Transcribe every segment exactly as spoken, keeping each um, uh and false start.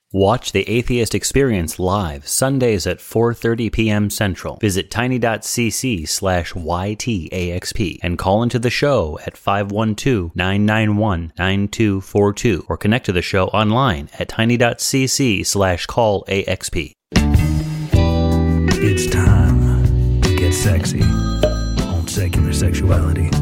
Watch The Atheist Experience live Sundays at four thirty p.m. Central. Visit tiny.cc slash YTAXP and call into the show at five one two, nine nine one, nine two four two or connect to the show online at tiny.cc slash call AXP. It's time to get sexy on Secular Sexuality.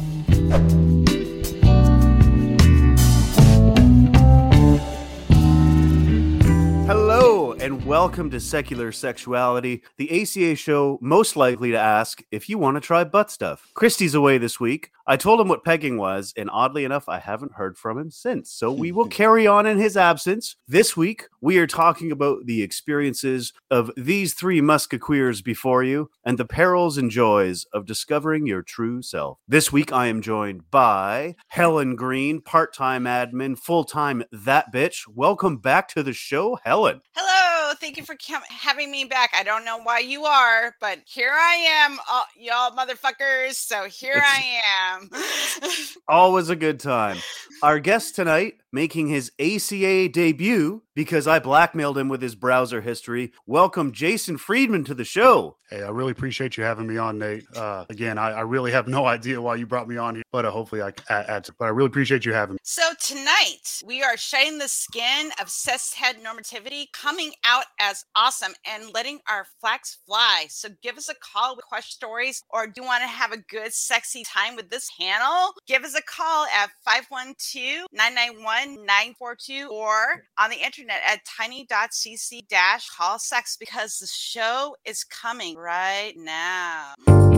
Hello, and welcome to Secular Sexuality, the A C A show most likely to ask if you want to try butt stuff. Christy's away this week. I told him what pegging was, and oddly enough, I haven't heard from him since. So we will carry on in his absence. This week, we are talking about the experiences of these three musketeers before you and the perils and joys of discovering your true self. This week, I am joined by Helen Green, part-time admin, full-time that bitch. Welcome back to the show, Helen. Hello, thank you for com- having me back. I don't know why you are, but here I am, uh, y'all motherfuckers. So here it's I am. Always a good time. Our guest tonight, making his A C A debut because I blackmailed him with his browser history. Welcome Jason Friedman to the show. Hey, I really appreciate you having me on, Nate. Uh, again, I, I really have no idea why you brought me on here, but uh, hopefully I can add, add to, but I really appreciate you having me. So tonight, we are shedding the skin of cishet normativity, coming out as awesome and letting our flags fly. So give us a call with question stories, or do you want to have a good, sexy time with this panel? Give us a call at five one two, nine nine one, nine four two or on the internet at tiny.cc dash call sex, because the show is coming right now.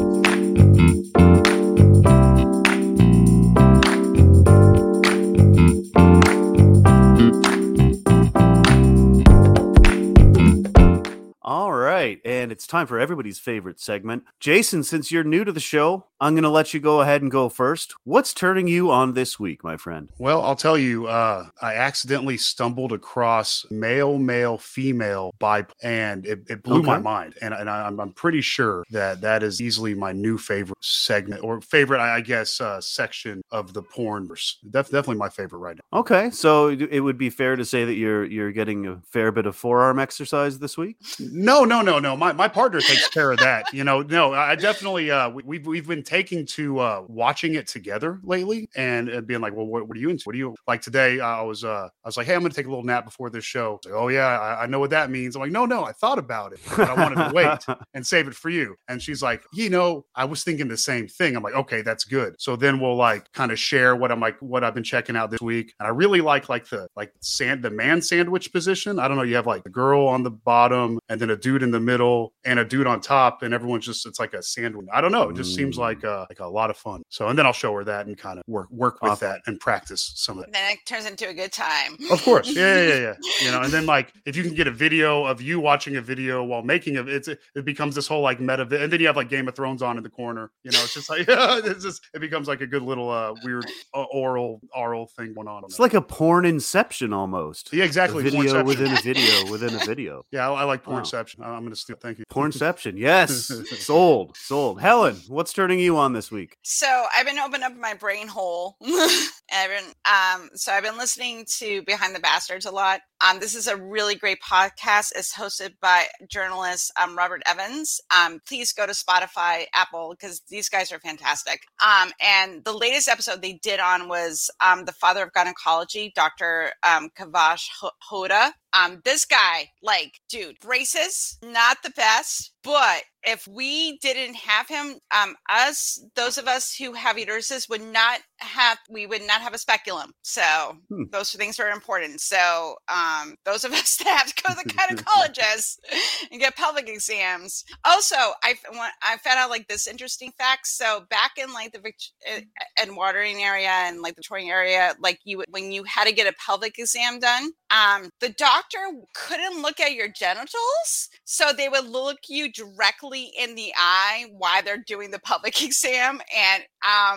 All right, and it's time for everybody's favorite segment. Jason, since you're new to the show, I'm going to let you go ahead and go first. What's turning you on this week, my friend? Well, I'll tell you, uh, I accidentally stumbled across male, male, female, bi, and it, it blew okay. my mind. And, and I, I'm, I'm pretty sure that that is easily my new favorite segment, or favorite, I guess, uh, section of the pornverse. Def- definitely my favorite right now. Okay, so it would be fair to say that you're you're getting a fair bit of forearm exercise this week? No, no, no, no. My my partner takes care of that. You know, no, I definitely, uh, we, we've, we've been taking to uh, watching it together lately and, and being like, well, what, what are you into? What do you like today? Uh, I was, uh, I was like, hey, I'm going to take a little nap before this show. Like, oh yeah, I, I know what that means. I'm like, no, no, I thought about it, but I wanted to wait and save it for you. And she's like, you know, I was thinking the same thing. I'm like, okay, that's good. So then we'll like kind of share what I'm like, what I've been checking out this week. And I really like, like the, like sand, the man sandwich position. I don't know. You have like a girl on the bottom and then a dude in the middle and a dude on top, and everyone's just, it's like a sandwich. I don't know. It just mm. seems like uh, like a lot of fun. So, and then I'll show her that and kind of work work with awesome. that and practice some of that. Then it turns into a good time. Of course. Yeah, yeah, yeah, yeah. You know, and then like, if you can get a video of you watching a video while making it, it's, it becomes this whole like meta, and then you have like Game of Thrones on in the corner, you know, it's just like, it's just, it becomes like a good little uh, weird uh, oral, oral thing going on. It's like a porn inception almost. Yeah, exactly. A video within a video within a video. Yeah, I, I like pornception. Wow. I'm going to steal. Thank you. Pornception. Yes. Sold. Sold. Helen, what's turning you on this week? So I've been opening up my brain hole. I've been, um, so I've been listening to Behind the Bastards a lot. Um, this is a really great podcast. It's hosted by journalist um, Robert Evans. Um, please go to Spotify, Apple, because these guys are fantastic. Um, and the latest episode they did on was um, the father of gynecology, Doctor Um, Kavash Hoda. Um, this guy, like, dude, braces, not the best, but if we didn't have him, um, us, those of us who have uteruses would not have, we would not have a speculum. So hmm. those things are important. So, um, those of us that have to go to the gynecologist and get pelvic exams. Also, I, I found out like this interesting fact. So back in like the Vict- and watering area and like the Victorian area, like you, when you had to get a pelvic exam done, um, the doctor couldn't look at your genitals. So they would look you directly in the eye while they're doing the pelvic exam. And, um,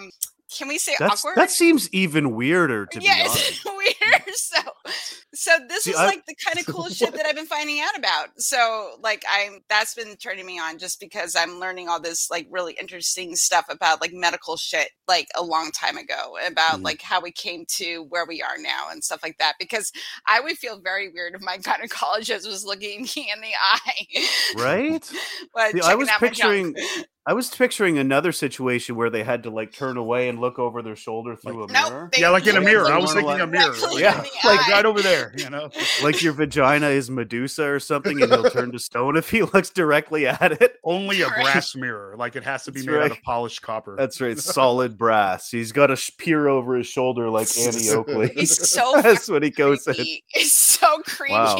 can we say That's, awkward? that seems even weirder to yeah, be honest. it's weird. So, so this See, is I- like the kind of cool shit that I've been finding out about. So, like, I'm that's been turning me on just because I'm learning all this like really interesting stuff about like medical shit, like a long time ago, about Mhm. like how we came to where we are now and stuff like that. Because I would feel very weird if my gynecologist was looking me in the eye, Right? But See, I checking was out my junk. picturing I was picturing another situation where they had to like turn away and look over their shoulder through a Nope, mirror. they Yeah, like in a literally mirror. I look was thinking a like- mirror. directly Yeah, in the like eye. right over there, you know. Like your vagina is Medusa or something, and he'll turn to stone if he looks directly at it. Only a Correct. brass mirror. Like it has to be That's made out right. of polished copper. That's right, solid brass. He's got to sh- peer over his shoulder like Annie Oakley. He's so That's when he goes in. creepy. It's so creepy. Wow.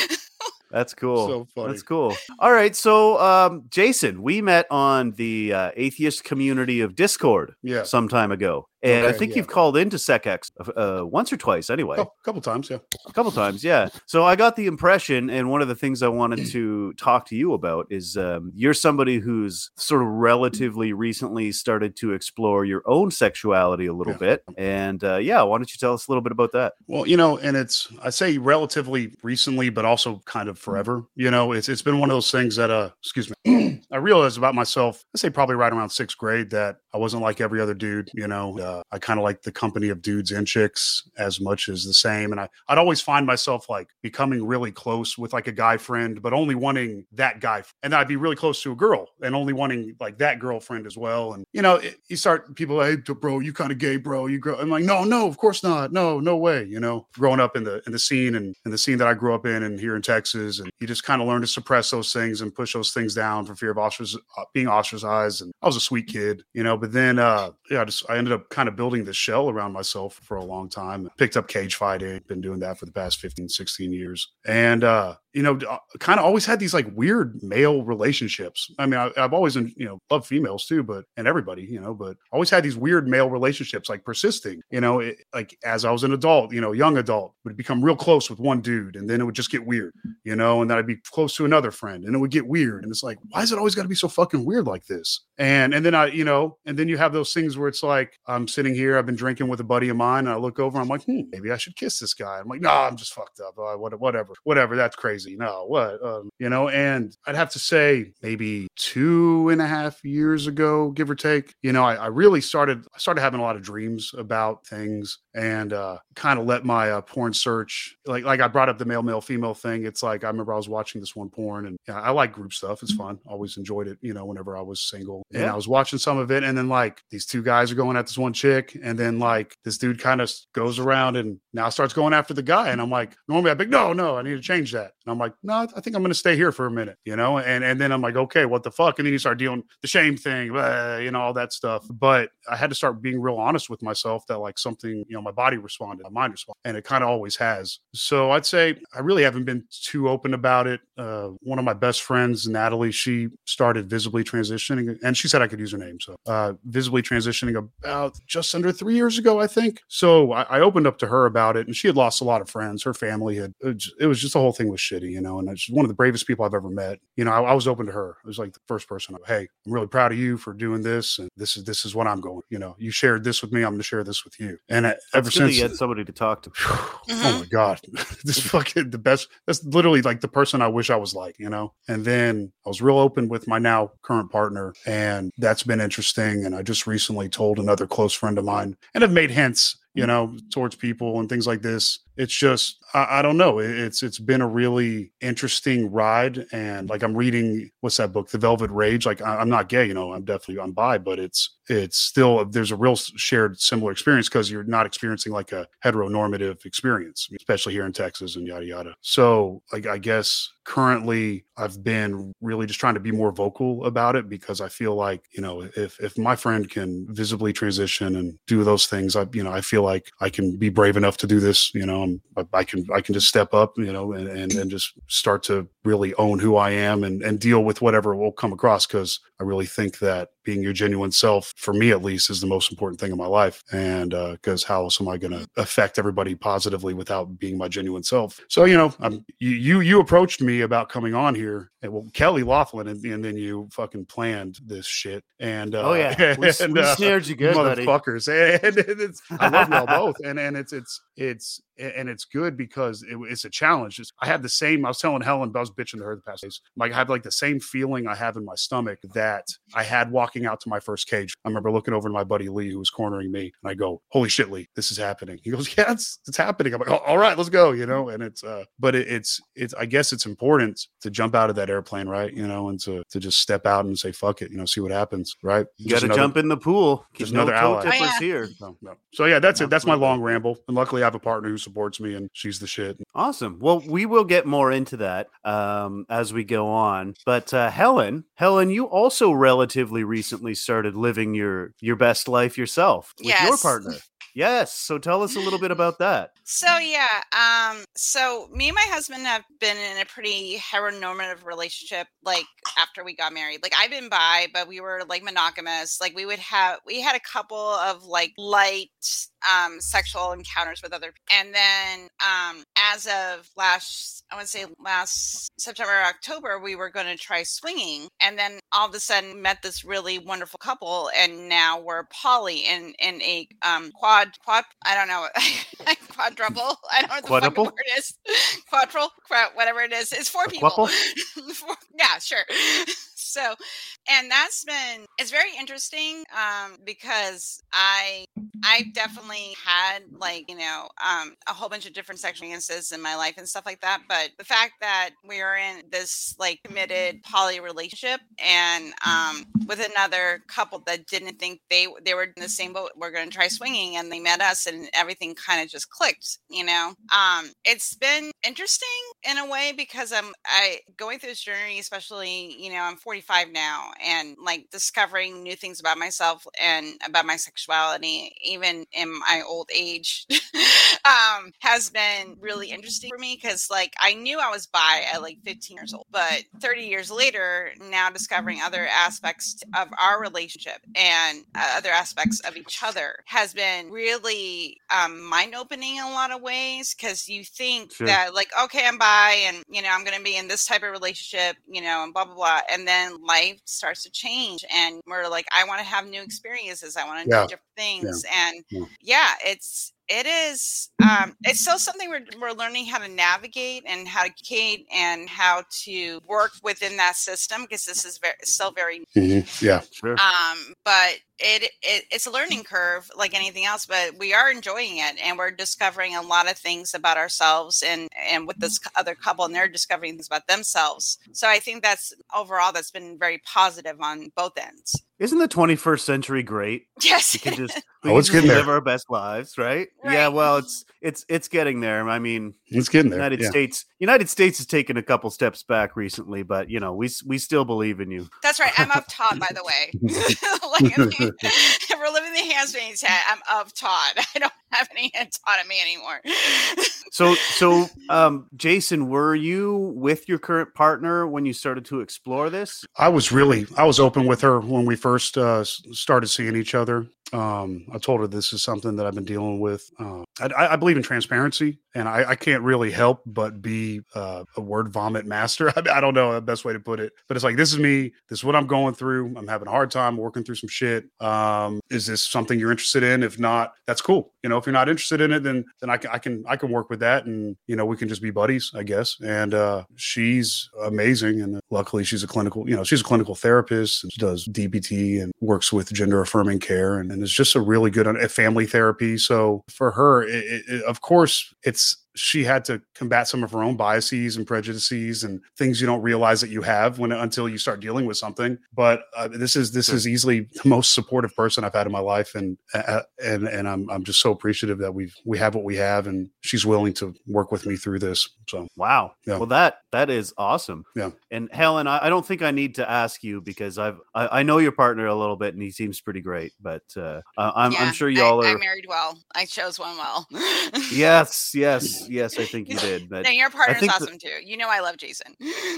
That's cool. So funny. That's cool. All right, so um, Jason, we met on the uh, atheist community of Discord Yeah. some time ago, and I Okay, think yeah. you've called into SecX uh, once or twice, anyway. A couple times, yeah. A couple times, yeah. So I got the impression, and one of the things I wanted to talk to you about is um, you're somebody who's sort of relatively recently started to explore your own sexuality a little Yeah. bit, and uh, yeah, why don't you tell us a little bit about that? Well, you know, and it's I say relatively recently, but also kind of forever. You know, it's it's been one of those things that uh, excuse me, I realized about myself. I say probably right around sixth grade that I wasn't like every other dude. You know, uh, I kind of like the company of dudes and chicks as much as the same, and I I'd always find myself like becoming really close with like a guy friend, but only wanting that guy, and I'd be really close to a girl and only wanting like that girlfriend as well. And you know, it, you start people, hey, bro, you kind of gay, bro. You grow. I'm like, no, no, of course not. No, no way. You know, growing up in the in the scene and in the scene that I grew up in and here in Texas, and you just kind of learn to suppress those things and push those things down for fear of ostrac- uh, being ostracized. And I was a sweet kid, you know, but then uh, yeah, I just I ended up kind of building this shell around myself for a long time. Picked up cage fighting, been doing that for the past fifteen, sixteen years, and uh, you know, kind of always had these like weird male relationships. I mean, I, I've always, you know, loved females too, but, and everybody, you know, but always had these weird male relationships, like persisting, you know, it, like as I was an adult, you know, young adult, would become real close with one dude and then it would just get weird, you know, and then I'd be close to another friend and it would get weird. And it's like, why is it always got to be so fucking weird like this? And, and then I, you know, and then you have those things where it's like, I'm sitting here, I've been drinking with a buddy of mine and I look over, I'm like, hmm, maybe I should kiss this guy. I'm like, no, I'm just fucked up. Uh, whatever, whatever. That's crazy. No, what? Um, you know, and I'd have to say maybe two and a half years ago, give or take, you know, I, I really started, I started having a lot of dreams about things and uh, kind of let my uh, porn search, like, like I brought up the male, male, female thing. It's like, I remember I was watching this one porn and yeah, I like group stuff. It's fun. Always enjoyed it, you know, whenever I was single. And Yeah. I was watching some of it. And then like these two guys are going at this one chick. And then like this dude kind of goes around and now starts going after the guy. And I'm like, normally I'd be like, no, no, I need to change that. And I'm like, no, I think I'm going to stay here for a minute, you know? And, and then I'm like, okay, what the fuck? And then you start dealing the shame thing, blah, you know, all that stuff. But I had to start being real honest with myself that like something, you know, my body responded, my mind responded, and it kind of always has. So I'd say I really haven't been too open about it. Uh, one of my best friends, Natalie, she started visibly transitioning and she said I could use her name. So uh, visibly transitioning about just under three years ago, I think. So I, I opened up to her about it and she had lost a lot of friends. Her family had, it was, it was just the whole thing was shitty, you know, and she's one of the bravest people I've ever met. You know, I, I was open to her. It was like the first person, hey, I'm really proud of you for doing this. And this is, this is what I'm going, you know, you shared this with me. I'm going to share this with you. And I, ever It's good that since you had somebody to talk to. oh my God, this is fucking the best. That's literally like the person I wish I was like, you know? And then I was real open with my now current partner and that's been interesting. And I just recently told another close friend of mine and I've made hints, you know, towards people and things like this. It's just, I, I don't know. It, it's, it's been a really interesting ride. And like, I'm reading, what's that book? The Velvet Rage. Like I, I'm not gay, you know, I'm definitely on bi, but it's, it's still, there's a real shared similar experience because you're not experiencing like a heteronormative experience, especially here in Texas and yada, yada. So like, I guess currently I've been really just trying to be more vocal about it because I feel like, you know, if, if my friend can visibly transition and do those things, I, you know, I feel like I can be brave enough to do this, you know, I, I can, I can just step up, you know, and, and, and just start to really own who I am and, and deal with whatever will come across. Cause I really think that being your genuine self, for me at least, is the most important thing in my life. And uh, because how else am I going to affect everybody positively without being my genuine self? So, you know, I'm, you, you you approached me about coming on here, and well, Kelly Laughlin, and, and then you fucking planned this shit. And uh, Oh yeah, we, and, we uh, snared you good, buddy. motherfuckers. And, and it's I love y'all both, and and it's it's it's and it's good because it, it's a challenge. It's, I have the same. I was telling Helen, I was bitching to her the past days. Like I have like the same feeling I have in my stomach that I had walking out to my first cage. I remember looking over to my buddy Lee, who was cornering me, and I go, "Holy shit, Lee, this is happening." He goes, "Yeah, it's it's happening." I'm like, oh, "All right, let's go," you know. And it's uh, but it, it's it's. I guess it's important to jump out of that airplane, right? You know, and to to just step out and say, "Fuck it," you know, see what happens, right? You got to jump in the pool. Just no another toe ally. tippers Oh, yeah. here. No, no. So yeah, that's it. That's my Absolutely. long ramble. And luckily, I have a partner who supports me, and she's the shit. Awesome. Well, we will get more into that um, as we go on. But uh, Helen, Helen, you also relatively recently started living your your best life yourself with your Yes. partner. Yes. So tell us a little bit about that. So yeah, um, so me and my husband have been in a pretty heteronormative relationship. Like after we got married, like I've been bi, but we were like monogamous. Like we would have, we had a couple of like light um, sexual encounters with other, and then um, as of last, I want to say last September, or October, we were going to try swinging, and then all of a sudden met this really wonderful couple, and now we're poly in in a um, quad quad. I don't know. Quadruple. I don't know what the Quadruple? fucking word is. Quadruple, qua- whatever it is. It's four people. Quadruple? Four- yeah, sure. So, and that's been, it's very interesting um, because I, I definitely had like, you know, um, a whole bunch of different sexual experiences in my life and stuff like that. But the fact that we are in this like committed poly relationship and um, with another couple that didn't think they, they were in the same boat, we're going to try swinging, and they met us and everything kind of just clicked, you know? Um, it's been interesting in a way because I'm, I going through this journey, especially, you know, I'm forty-five now, and like discovering new things about myself and about my sexuality, even in my old age, um, has been really interesting for me because like I knew I was bi at like fifteen years old, but thirty years later, now discovering other aspects of our relationship and uh, other aspects of each other has been really um, mind-opening in a lot of ways because you think Sure. that like, okay, I'm bi and, you know, I'm going to be in this type of relationship, you know, and blah, blah, blah. And then life starts to change and we're like, I want to have new experiences. I want to Yeah. do different things. And Yeah. yeah, it's, it is, um, it's still something we're, we're learning how to navigate and how to communicate and how to work within that system because this is very, still very Mhm. Yeah. Sure. um, but it, it it's a learning curve like anything else, but we are enjoying it and we're discovering a lot of things about ourselves and, and with this other couple, and they're discovering things about themselves. So I think that's overall, that's been very positive on both ends. Isn't the twenty-first century great? Yes. We can just, we Oh, can it's just getting there. live our best lives, right? Yeah, Right. well, it's it's it's getting there. I mean, It's getting there. United yeah. States, United States has taken a couple steps back recently, but you know, we s- we still believe in you. That's right. I'm of Todd, by the way. Like, I mean, if we're living the handmaid's hat, I'm of Todd. I don't have any hand Todd at me anymore. So, so, um, Jason, were you with your current partner when you started to explore this? I was really, I was open with her when we first uh, s- started seeing each other. Um, I told her this is something that I've been dealing with. Uh, I, I believe in transparency, and I, I can't really help but be uh, a word vomit master. I, I don't know the best way to put it, but it's like, this is me. This is what I'm going through. I'm having a hard time working through some shit. Um, is this something you're interested in? If not, that's cool. You know, if you're not interested in it, then then I can I can I can work with that, and you know, we can just be buddies, I guess. And uh, she's amazing, and luckily she's a clinical, you know, she's a clinical therapist and she does D B T and works with gender affirming care, and, and is just a really good at family therapy. So for her, it, it, it, of course, it's. She had to combat some of her own biases and prejudices and things you don't realize that you have when until you start dealing with something. But uh, this is this Sure. is easily the most supportive person I've had in my life, and uh, and and I'm I'm just so appreciative that we we have what we have, and she's willing to work with me through this. So Wow. Yeah. Well, that that is awesome. Yeah. And Helen, I, I don't think I need to ask you because I've I, I know your partner a little bit, and he seems pretty great. But uh, I'm Yeah, I'm sure y'all I, are. I married well. I chose one well. Yes, yes. yes, yes, I think you did. But No, your I partner's think awesome too. You know I love Jason.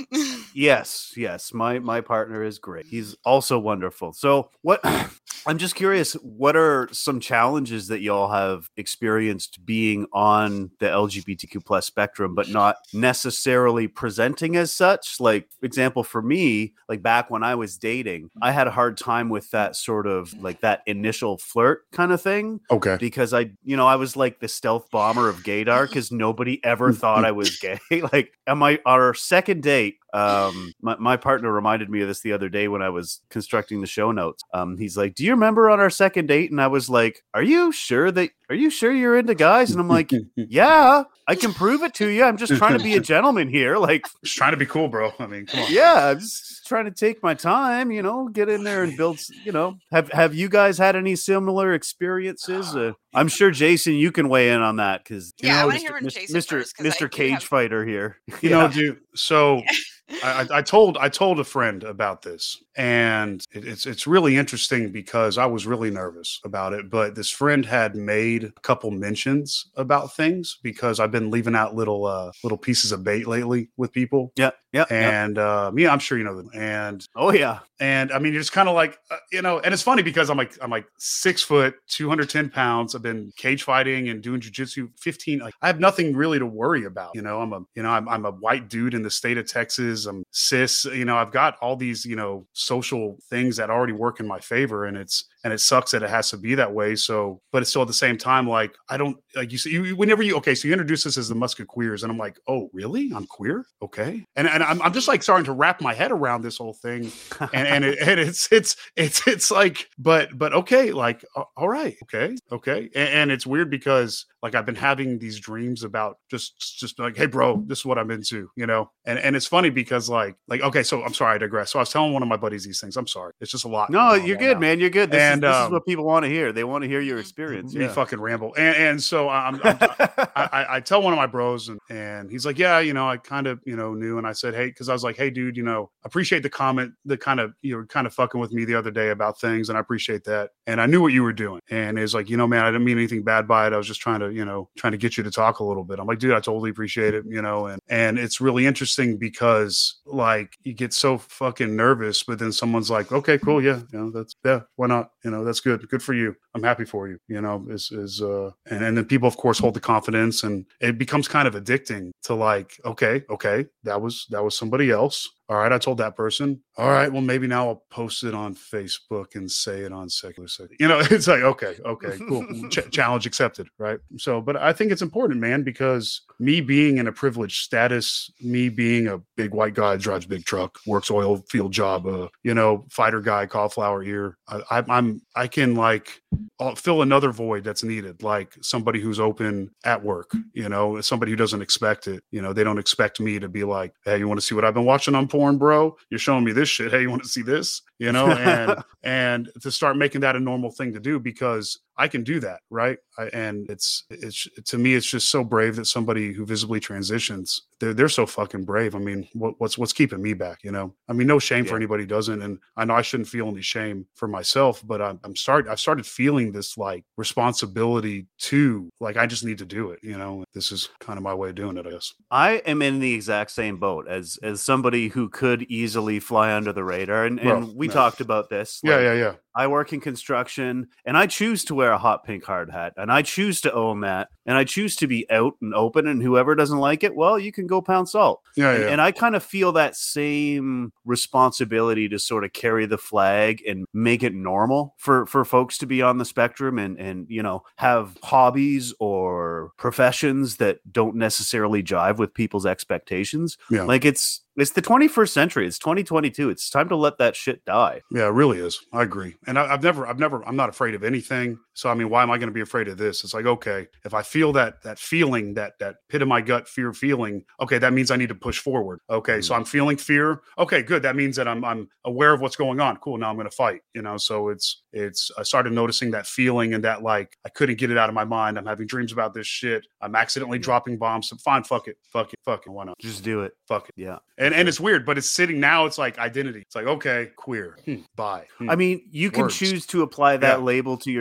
yes, yes, my my partner is great. He's also wonderful. So what? I'm just curious, what are some challenges that y'all have experienced being on the L G B T Q plus spectrum, but not necessarily presenting as such? Like, example for me, like back when I was dating, I had a hard time with that sort of like that initial flirt kind of thing. Okay. Because I, you know, I was like the stealth bomber of gaydar because nobody ever thought I was gay. Like, on my our second date, um, my, my partner reminded me of this the other day when I was constructing the show notes. Um, he's like, "Do you remember on our second date?" And I was like, "Are you sure that? Are you sure you're into guys?" And I'm like, "Yeah, I can prove it to you. I'm just trying to be a gentleman here. Like, Just trying to be cool, bro. I mean, come on. yeah, I'm just trying to take my time. You know, get in there and build. You know, have have you guys had any similar experiences? Uh, I'm sure Jason, you can weigh in on that because you Yeah, I know, wanna hear from Mister Jason Mister first, 'cause I Mister do Cage have- Fighter here. You know, dude. So I, I I told I told a friend about this, and it, it's it's really interesting because I was really nervous about it. But this friend had made a couple mentions about things because I've been leaving out little uh, little pieces of bait lately with people. Yeah, yeah, yeah. And um, yeah, I'm sure you know them. And Oh yeah. and I mean, it's kind of like uh, you know, and it's funny because I'm like I'm like six foot, two hundred ten pounds. I've been cage fighting and doing jujitsu fifteen. Like I have nothing really to worry about. You know, I'm a you know I'm I'm a white dude in the state of Texas. I'm cis. You know, I've got all these you know social things that already work in my favor, and it's and it sucks that it has to be that way. So, but it's still at the same time, like I don't like you see you whenever you okay. So you introduce us as the Musketeers, and I'm like, oh really? I'm queer, okay? And and I'm I'm just like starting to wrap my head around this whole thing, and and, it, and it's it's it's it's like, but but okay, like uh, all right, okay, okay, and, and it's weird because like I've been having these dreams about just just like, hey bro, this is what I'm into, you know, and and it's funny because like like okay, so I'm sorry I digress. So I was telling one of my buddies these things. I'm sorry, it's just a lot. No, going on you're right good, now. man. You're good. This, And, is, this um, is what people want to hear. They want to hear your experience. Me Yeah. fucking ramble, and and so I'm, I'm I, I, I tell one of my bros, and, and he's like, yeah, you know, I kind of, you know, knew. And I said, hey, because I was like, hey, dude, you know, appreciate the comment, the kind of, you were kind of fucking with me the other day about things. And I appreciate that. And I knew what you were doing. And it's like, you know, man, I didn't mean anything bad by it. I was just trying to, you know, trying to get you to talk a little bit. I'm like, dude, I totally appreciate it, you know, and, and it's really interesting because like you get so fucking nervous, but then someone's like, okay, cool. Yeah. You know, that's, yeah, why not? You know, that's good. Good for you. I'm happy for you, you know, is, is, uh, and, and then people, of course, hold the confidence, and it becomes kind of addicting to like, okay, okay, that was, that was somebody else. All right, I told that person. All right, well, maybe now I'll post it on Facebook and say it on Secular Sex. You know, it's like, okay, okay, cool. Ch- challenge accepted, right? So, but I think it's important, man, because me being in a privileged status, me being a big white guy, drives big truck, works oil field job, uh, you know, fighter guy, cauliflower ear. I, I, I'm, I can like I'll fill another void that's needed, like somebody who's open at work, you know, somebody who doesn't expect it. You know, they don't expect me to be like, hey, you want to see what I've been watching on porn, bro? You're showing me this shit. Hey, you want to see this? You know, and and to start making that a normal thing to do, because I can do that, right? I, and it's it's to me, it's just so brave that somebody who visibly transitions, they're they're so fucking brave. I mean, what, what's what's keeping me back? You know, I mean, no shame yeah. for anybody who doesn't, and I know I shouldn't feel any shame for myself, but I'm I'm start I've started feeling this like responsibility to like I just need to do it. You know, this is kind of my way of doing it, I guess. I am in the exact same boat as as somebody who could easily fly under the radar, and, and Bro, we no. talked about this. Yeah, like, yeah, yeah. I work in construction, and I choose to wear a hot pink hard hat, and I choose to own that, and I choose to be out and open, and whoever doesn't like it, well, you can go pound salt. Yeah, and, yeah. and I kind of feel that same responsibility to sort of carry the flag and make it normal for, for folks to be on the spectrum and, and, you know, have hobbies or professions that don't necessarily jive with people's expectations. Yeah. Like it's, It's the twenty-first century. It's twenty twenty-two. It's time to let that shit die. Yeah, it really is. I agree. And I, I've never, I've never, I'm not afraid of anything. So, I mean, why am I going to be afraid of this? It's like, okay, if I feel that, that feeling, that, that pit of my gut fear feeling, okay, that means I need to push forward. Okay. Mm-hmm. So I'm feeling fear. Okay, good. That means that I'm, I'm aware of what's going on. Cool. Now I'm going to fight, you know? So it's, it's, I started noticing that feeling and that like, I couldn't get it out of my mind. I'm having dreams about this shit. I'm accidentally yeah. dropping bombs. So fine. Fuck it. Fuck it. Fuck it. Why not? Just do it. Fuck it. Yeah. And, and it's weird, but it's sitting now. It's like identity. It's like, okay, queer. Hmm. Bye. Hmm. I mean, you can Words. choose to apply that Yeah. label to yourself,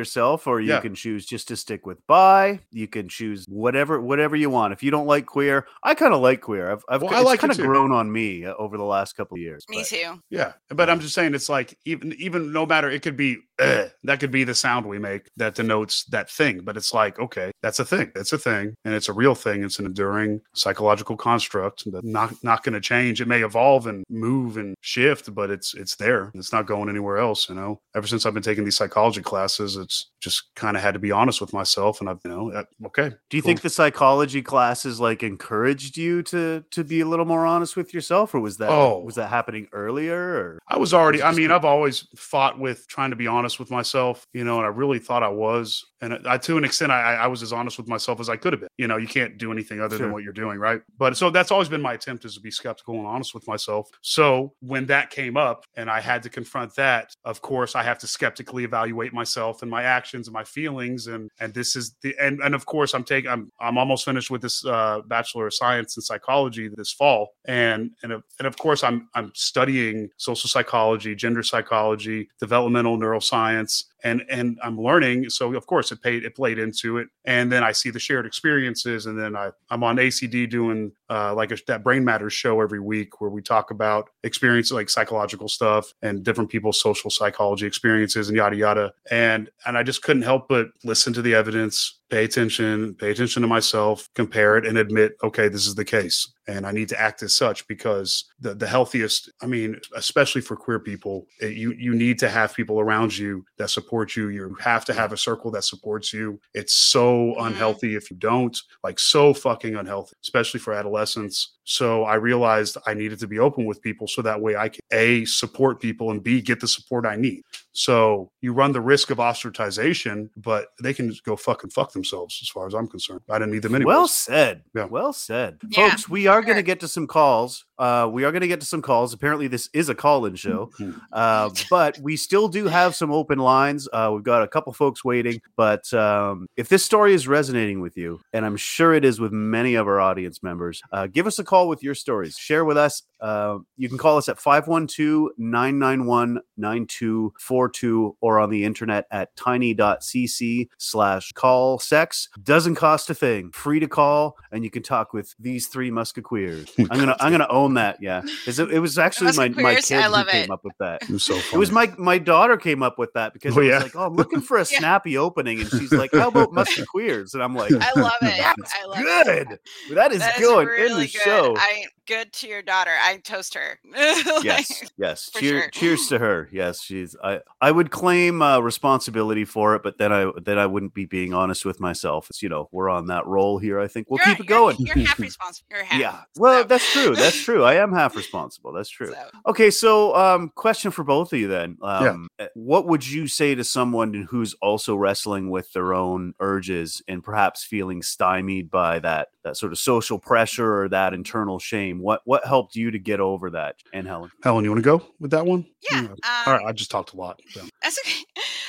yourself, or you Yeah. can choose just to stick with bi. You can choose whatever whatever you want. If you don't like queer, I kind of like queer. I've, I've Well, I it's like it kind of too. grown on me uh, over the last couple of years. Me but- too. Yeah, but I'm just saying it's like even even no matter it could be eh, that could be the sound we make that denotes that thing, but it's like okay, that's a thing, that's a thing, and it's a real thing. It's an enduring psychological construct that's not not going to change. It may evolve and move and shift, but it's it's there. It's not going anywhere else. You know, ever since I've been taking these psychology classes, it's just kind of had to be honest with myself, and I've you know uh, okay. Do you cool. think the psychology classes like encouraged you to to be a little more honest with yourself, or was that Oh. was that happening earlier? Or I was already, It's I just mean, a- I've always fought with trying to be honest with myself, you know, and I really thought I was. And I, to an extent, I, I was as honest with myself as I could have been. You know, you can't do anything other Sure. than what you're doing, right? But so that's always been my attempt is to be skeptical and honest with myself. So when that came up and I had to confront that, of course, I have to skeptically evaluate myself and my actions and my feelings. And and this is the, and, and of course, I'm taking, I'm, I'm almost finished with this uh, Bachelor of Science in Psychology this fall. And, and, of, and of course, I'm, I'm studying social psychology, gender psychology, developmental neuroscience, and and I'm learning. So of course it paid it played into it. And then I see the shared experiences, and then I I'm on A C D doing uh, like a, that Brain Matters show every week where we talk about experiences like psychological stuff and different people's social psychology experiences and yada yada. And and I just couldn't help but listen to the evidence, pay attention, pay attention to myself, compare it, and admit, okay, this is the case. And I need to act as such because the, the healthiest, I mean, especially for queer people, it, you you need to have people around you that support you. You have to have a circle that supports you. It's so unhealthy if you don't, like so fucking unhealthy, especially for adolescents. So I realized I needed to be open with people so that way I can A, support people, and B, get the support I need. So you run the risk of ostracization, but they can just go fucking fuck themselves as far as I'm concerned. I didn't need them anyways. Well said. Yeah. Well said. Yeah, Folks, we are going to sure. get to some calls. Uh, we are going to get to some calls. Apparently, this is a call-in show, Mhm. uh, but we still do have some open lines. Uh, we've got a couple folks waiting, but um, if this story is resonating with you, and I'm sure it is with many of our audience members, uh, give us a call with your stories. Share with us. Uh, you can call us at five one two, nine nine one, nine two four two or on the internet at tiny.cc slash call sex. Doesn't cost a thing. Free to call, and you can talk with these three muskequeers. I'm gonna I'm gonna own that. Yeah, 'Cause it, it was actually my my Muskequeers, kid I love who came it. up with that. It was so funny. It was my my daughter came up with that because Oh, it was yeah? like, oh, I'm looking for a Yeah. snappy opening, and she's like, how about muskequeers? And I'm like, I love it. that's I love it. good. That is That is going really in the good. show. I good to your daughter. I toast her. Like, Yes, yes. for Cheer, sure. Cheers to her. Yes, she's. I, I would claim uh, responsibility for it, but then I then I wouldn't be being honest with myself. It's you know we're on that roll here. I think we'll you're- keep it you're- going. You're half responsible. You're half. Yeah. Well, So- that's true. That's true. I am half responsible. That's true. so. Okay, so um, question for both of you then. Um, What would you say to someone who's also wrestling with their own urges and perhaps feeling stymied by that that sort of social pressure or that internal shame? What what helped you to get over that? And Helen. Helen, you want to go with that one? Yeah. Yeah. Um, All right. I just talked a lot. Yeah. That's okay.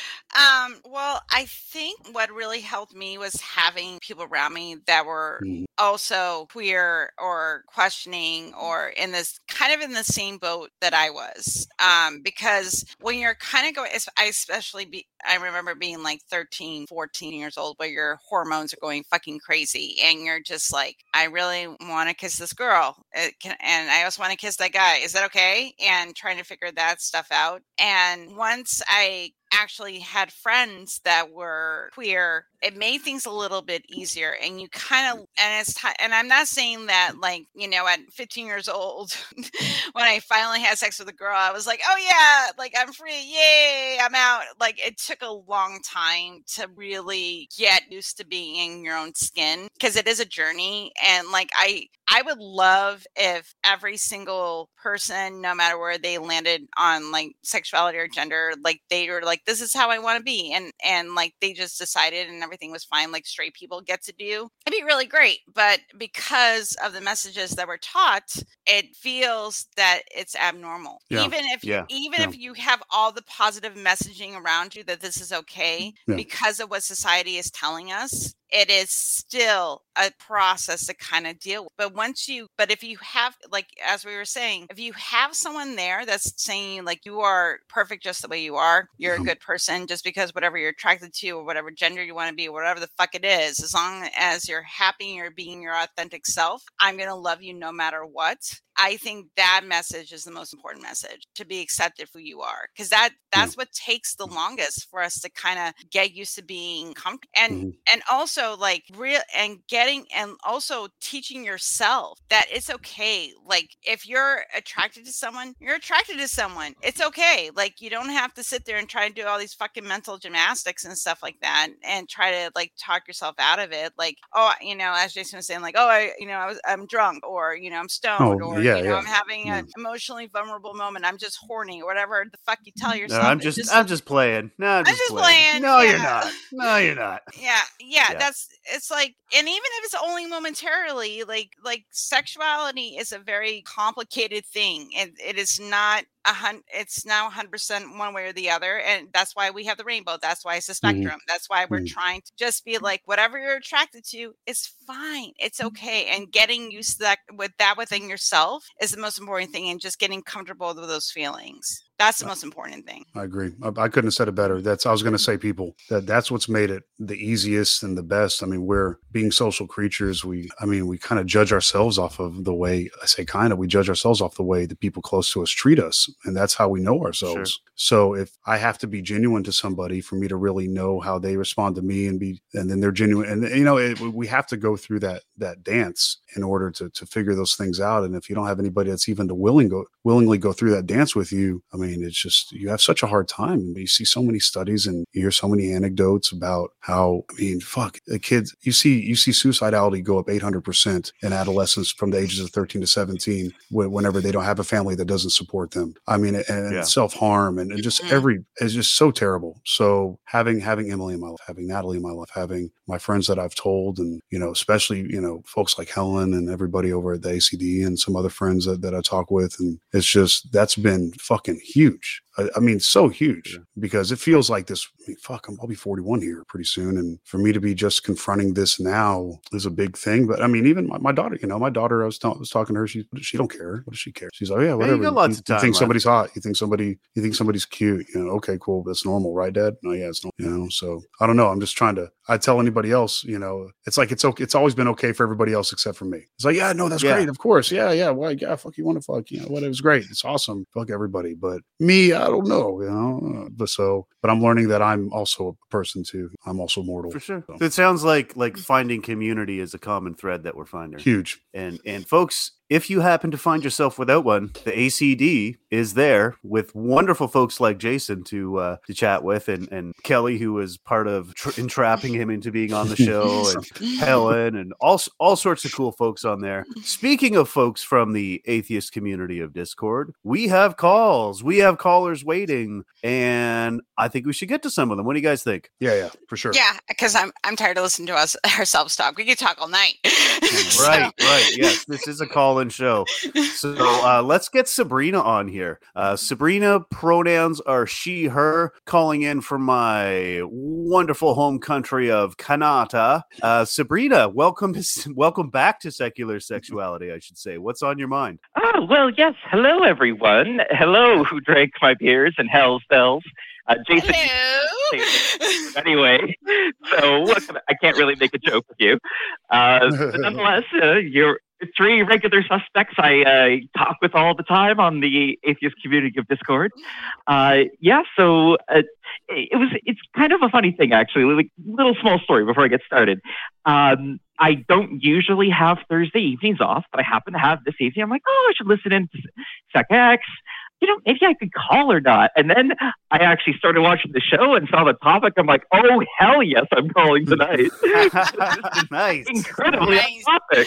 Um, well, I think what really helped me was having people around me that were Mhm. also queer or questioning or in this kind of in the same boat that I was. Um, because when you're kind of going, es- I especially be, I remember being like thirteen, fourteen years old where your hormones are going fucking crazy and you're just like, I really want to kiss this girl. It can, and I also want to kiss that guy. Is that okay? And trying to figure that stuff out. And once I actually had friends that were queer, it made things a little bit easier. And you kind of, and it's, ti and I'm not saying that like, you know, at fifteen years old, when I finally had sex with a girl, I was like, oh yeah, like I'm free. Yay, I'm out. Like it took a long time to really get used to being in your own skin because it is a journey. And like, I, I would love if every single person, no matter where they landed on like sexuality or gender, like they were like, this is how I want to be. And, and like, they just decided and everything was fine. Like straight people get to do, it'd be really great. But because of the messages that were taught, it feels that it's abnormal. Yeah. Even if, Yeah. even Yeah. if you have all the positive messaging around you that this is okay Yeah. because of what society is telling us, it is still a process to kind of deal with. But once you, but if you have, like, as we were saying, if you have someone there that's saying, like, you are perfect just the way you are, you're a good person, just because whatever you're attracted to or whatever gender you want to be, or whatever the fuck it is, as long as you're happy and you're being your authentic self, I'm going to love you no matter what. I think that message is the most important message, to be accepted for who you are. Because that that's mm. what takes the longest for us to kind of get used to being comfortable. And mm. and also like real and getting and also teaching yourself that it's okay. Like if you're attracted to someone, you're attracted to someone. It's okay. Like you don't have to sit there and try to do all these fucking mental gymnastics and stuff like that and try to like talk yourself out of it. Like, oh, you know, as Jason was saying, like, oh, I, you know, I was I'm drunk, or, you know, I'm stoned, oh, or Yeah, you know, yeah. I'm having an emotionally vulnerable moment. I'm just horny, or whatever the fuck you tell yourself. No, I'm just, just, I'm just playing. No, I'm just, I'm just playing. playing. No, yeah. you're not. No, you're not. Yeah, yeah, yeah. That's it's like, and even if it's only momentarily, like, like sexuality is a very complicated thing, and it is not a hun- It's not one hundred percent one way or the other, and that's why we have the rainbow. That's why it's a spectrum. Mm-hmm. That's why we're mm-hmm. trying to just be like, whatever you're attracted to is fine. It's okay, and getting used to that with that within yourself is the most important thing, and just getting comfortable with those feelings. That's the most important thing. I agree. I, I couldn't have said it better. That's I was going to say, people, that that's what's made it the easiest and the best. I mean, we're being social creatures. We, I mean, we kind of judge ourselves off of the way, I say kind of, we judge ourselves off the way the people close to us treat us. And that's how we know ourselves. Sure. So if I have to be genuine to somebody for me to really know how they respond to me and be, and then they're genuine. And, you know, it, we have to go through that, that dance in order to, to figure those things out. And if you don't have anybody that's even to willing go, willingly go through that dance with you, I mean, it's just, you have such a hard time. And you see so many studies and you hear so many anecdotes about how, I mean, fuck, the kids, you see, you see suicidality go up eight hundred percent in adolescents from the ages of thirteen to seventeen, whenever they don't have a family that doesn't support them. I mean, and yeah. self-harm and, and just every, it's just so terrible. So having, having Emily in my life, having Natalie in my life, having my friends that I've told, and, you know, especially, you know, folks like Helen and everybody over at the A C D and some other friends that, that I talk with. And it's just, that's been fucking huge. I, I mean, so huge yeah. because it feels like this, I mean, fuck, I'll be forty-one here pretty soon. And for me to be just confronting this now is a big thing. But I mean, even my, my daughter, you know, my daughter, I was, t- was talking to her. She, she don't care. What does she care? She's like, oh, yeah, whatever. Yeah, you, lots you, of time, you think right? somebody's hot. You think somebody, you think somebody's cute. You know, okay, cool. That's normal, right, Dad? No, yeah, it's normal. You know, so I don't know. I'm just trying to, I tell anybody else, you know, it's like, it's okay. It's always been okay for everybody else except for me. It's like, yeah, no, that's yeah. great. Of course. Yeah. Yeah. Why? Yeah. Fuck you want to fuck, you know, what? It was great. It's awesome. Fuck everybody. But me, I don't know, you know, but so, but I'm learning that I'm also a person too. I'm also mortal. For sure. So. So it sounds like, like finding community is a common thread that we're finding. Huge. And, and folks, if you happen to find yourself without one, the A C D is there with wonderful folks like Jason to uh, to chat with, and, and Kelly, who was part of tra- entrapping him into being on the show, and Helen, and all all sorts of cool folks on there. Speaking of folks from the atheist community of Discord, we have calls. We have callers waiting, and I think we should get to some of them. What do you guys think? Yeah, yeah, for sure. Yeah, because I'm I'm tired of listening to us ourselves talk. We could talk all night. so. Right, right. Yes, this is a call-in show. So uh, let's get Sabrina on here. Uh, Sabrina, pronouns are she, her, calling in from my wonderful home country of Kanata. Uh, Sabrina, welcome to, welcome back to Secular Sexuality, I should say. What's on your mind? Oh, well, yes. Hello, everyone. Hello, who drank my beers and hell's bells. Uh, Jason, hello. Anyway, so what can I, I can't really make a joke with you. Uh, but nonetheless, uh, you're three regular suspects I uh, talk with all the time on the atheist community of Discord. Uh, yeah, so uh, it was. It's kind of a funny thing, actually. Like, little small story before I get started. Um, I don't usually have Thursday evenings off, but I happen to have this evening. I'm like, oh, I should listen in to SecX. You know, maybe I could call or not. And then I actually started watching the show and saw the topic. I'm like, oh, hell yes, I'm calling tonight. Nice. Incredibly nice. topic.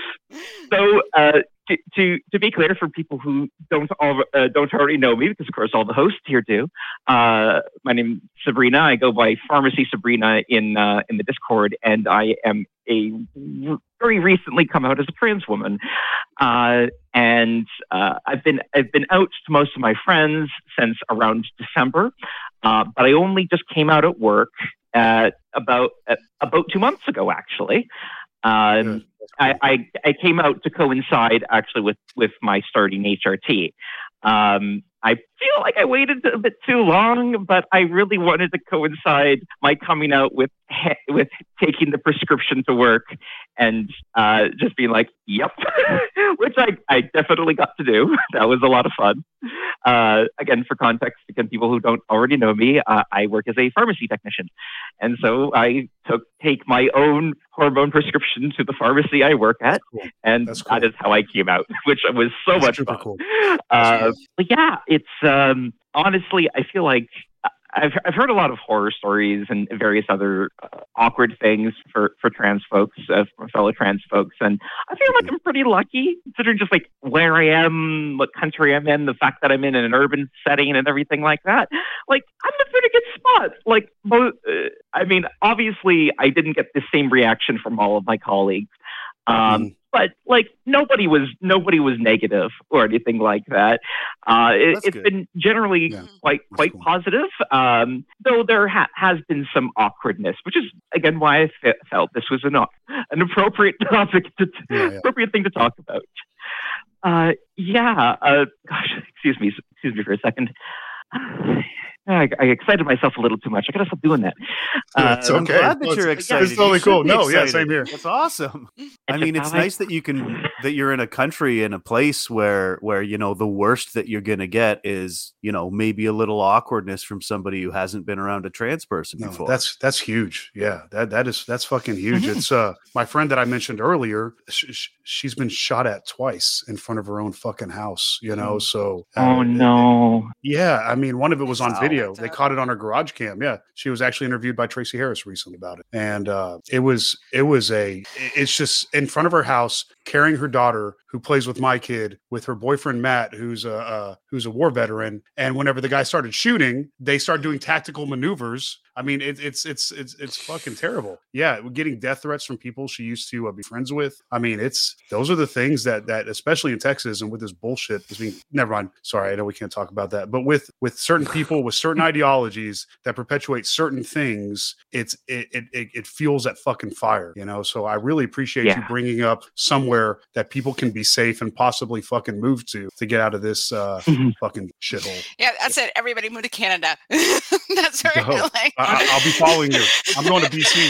So uh, to, to to be clear, for people who don't all, uh, don't already know me, because of course all the hosts here do, uh, my name is Sabrina. I go by Pharmacy Sabrina in uh, in the Discord, and I am a very recently come out as a trans woman, uh, and uh, I've been I've been out to most of my friends since around December, uh, but I only just came out at work uh, about uh, about two months ago, actually. Um, I, I I came out to coincide actually with with my starting H R T. Um, I feel like I waited a bit too long, but I really wanted to coincide my coming out with with taking the prescription to work and uh, just being like, "Yep," which I, I definitely got to do. That was a lot of fun. Uh, again, for context, again, people who don't already know me, uh, I work as a pharmacy technician, and so I took take my own hormone prescription to the pharmacy I work at, cool. and cool. that is how I came out, which was so That's much fun. Cool. Uh, but yeah, it's um, honestly, I feel like I've I've heard a lot of horror stories and various other uh, awkward things for, for trans folks, uh, for fellow trans folks, and I feel like I'm pretty lucky considering just like where I am, what country I'm in, the fact that I'm in an urban setting and everything like that. Like I'm in a pretty good spot. Like, mo- uh, I mean, obviously, I didn't get the same reaction from all of my colleagues. Um, mm. But like nobody was nobody was negative or anything like that. Uh, it, it's good. been generally yeah, quite quite cool. positive, um, though there ha- has been some awkwardness, which is again why I f- felt this was an an appropriate topic, to, yeah, yeah. appropriate thing to talk about. Uh, yeah, uh, gosh, excuse me, excuse me for a second. I, I excited myself a little too much. I gotta stop doing that. Uh, it's okay. I'm glad that you're excited. It's totally cool. No, excited. yeah, same here. It's awesome. I mean, it's nice that you can that you're in a country in a place where where you know the worst that you're gonna get is you know maybe a little awkwardness from somebody who hasn't been around a trans person no, before. That's that's huge. Yeah, that that is that's fucking huge. Mm-hmm. It's uh my friend that I mentioned earlier. Sh- she's been shot at twice in front of her own fucking house. You know, so uh, oh no. It, yeah, I mean, one of it was on video. They caught it on her garage cam. Yeah, she was actually interviewed by Tracy Harris recently about it, and uh, it was it was a it's just in front of her house, carrying her daughter who plays with my kid with her boyfriend Matt, who's a uh, who's a war veteran. And whenever the guy started shooting, they started doing tactical maneuvers. I mean, it, it's it's it's it's fucking terrible. Yeah, getting death threats from people she used to uh, be friends with. I mean, it's those are the things that that especially in Texas and with this bullshit. I mean, never mind. Sorry, I know we can't talk about that. But with with certain people with certain ideologies that perpetuate certain things, it's it it it, it fuels that fucking fire. You know. So I really appreciate yeah. you bringing up somewhere that people can be safe and possibly fucking move to to get out of this uh, mm-hmm. fucking shithole. Yeah, that's it. Everybody move to Canada. That's where oh, like. I, I'll be following you. I'm going to B C.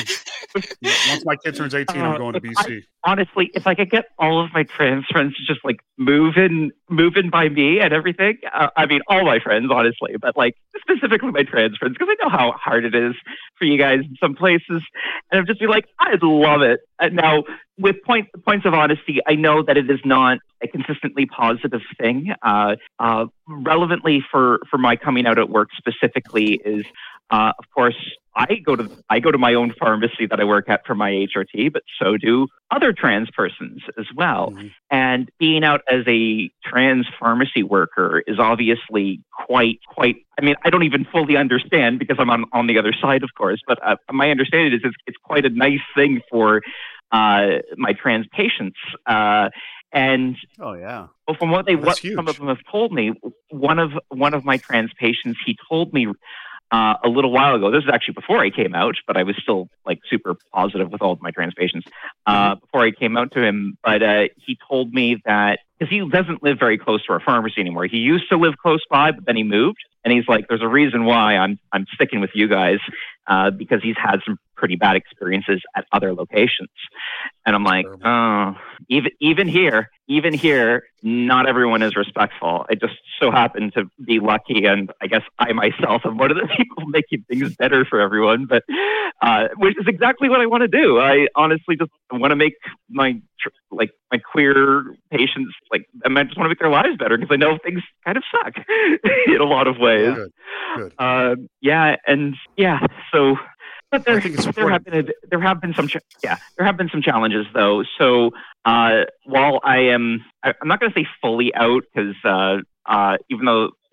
Once my kid turns eighteen, uh, I'm going to B C. I, honestly, if I could get all of my trans friends to just like move in, move in by me and everything. Uh, I mean, all my friends, honestly, but like specifically my trans friends, because I know how hard it is for you guys in some places, and I'd just be like, I'd love it. And now, with point, points of honesty, I know that it is not a consistently positive thing. Uh, uh, relevantly for for my coming out at work specifically is. Uh, of course, I go to I go to my own pharmacy that I work at for my H R T, but so do other trans persons as well. Mm-hmm. And being out as a trans pharmacy worker is obviously quite quite. I mean, I don't even fully understand because I'm on, on the other side, of course. But uh, my understanding is it's, it's quite a nice thing for uh, my trans patients. Uh, And oh yeah, well, from what they oh, what huge. some of them have told me, one of one of my trans patients, he told me uh, a little while ago. This is actually before I came out, but I was still like super positive with all of my trans patients uh, before I came out to him. But uh, he told me that because he doesn't live very close to our pharmacy anymore. He used to live close by, but then he moved. And he's like, "There's a reason why I'm I'm sticking with you guys uh, because he's had some pretty bad experiences at other locations." And I'm like, "Oh, even even here, even here, not everyone is respectful. I just so happen to be lucky, and I guess I myself am one of the people making things better for everyone. But uh, which is exactly what I want to do. I honestly just want to make my like my queer patients like I just want to make their lives better because I know things kind of suck in a lot of ways." Good. Good. Uh, yeah, and yeah, so but there, there have been a, there have been some ch- yeah there have been some challenges though. So uh, while I am I, I'm not going to say fully out because uh, uh, even though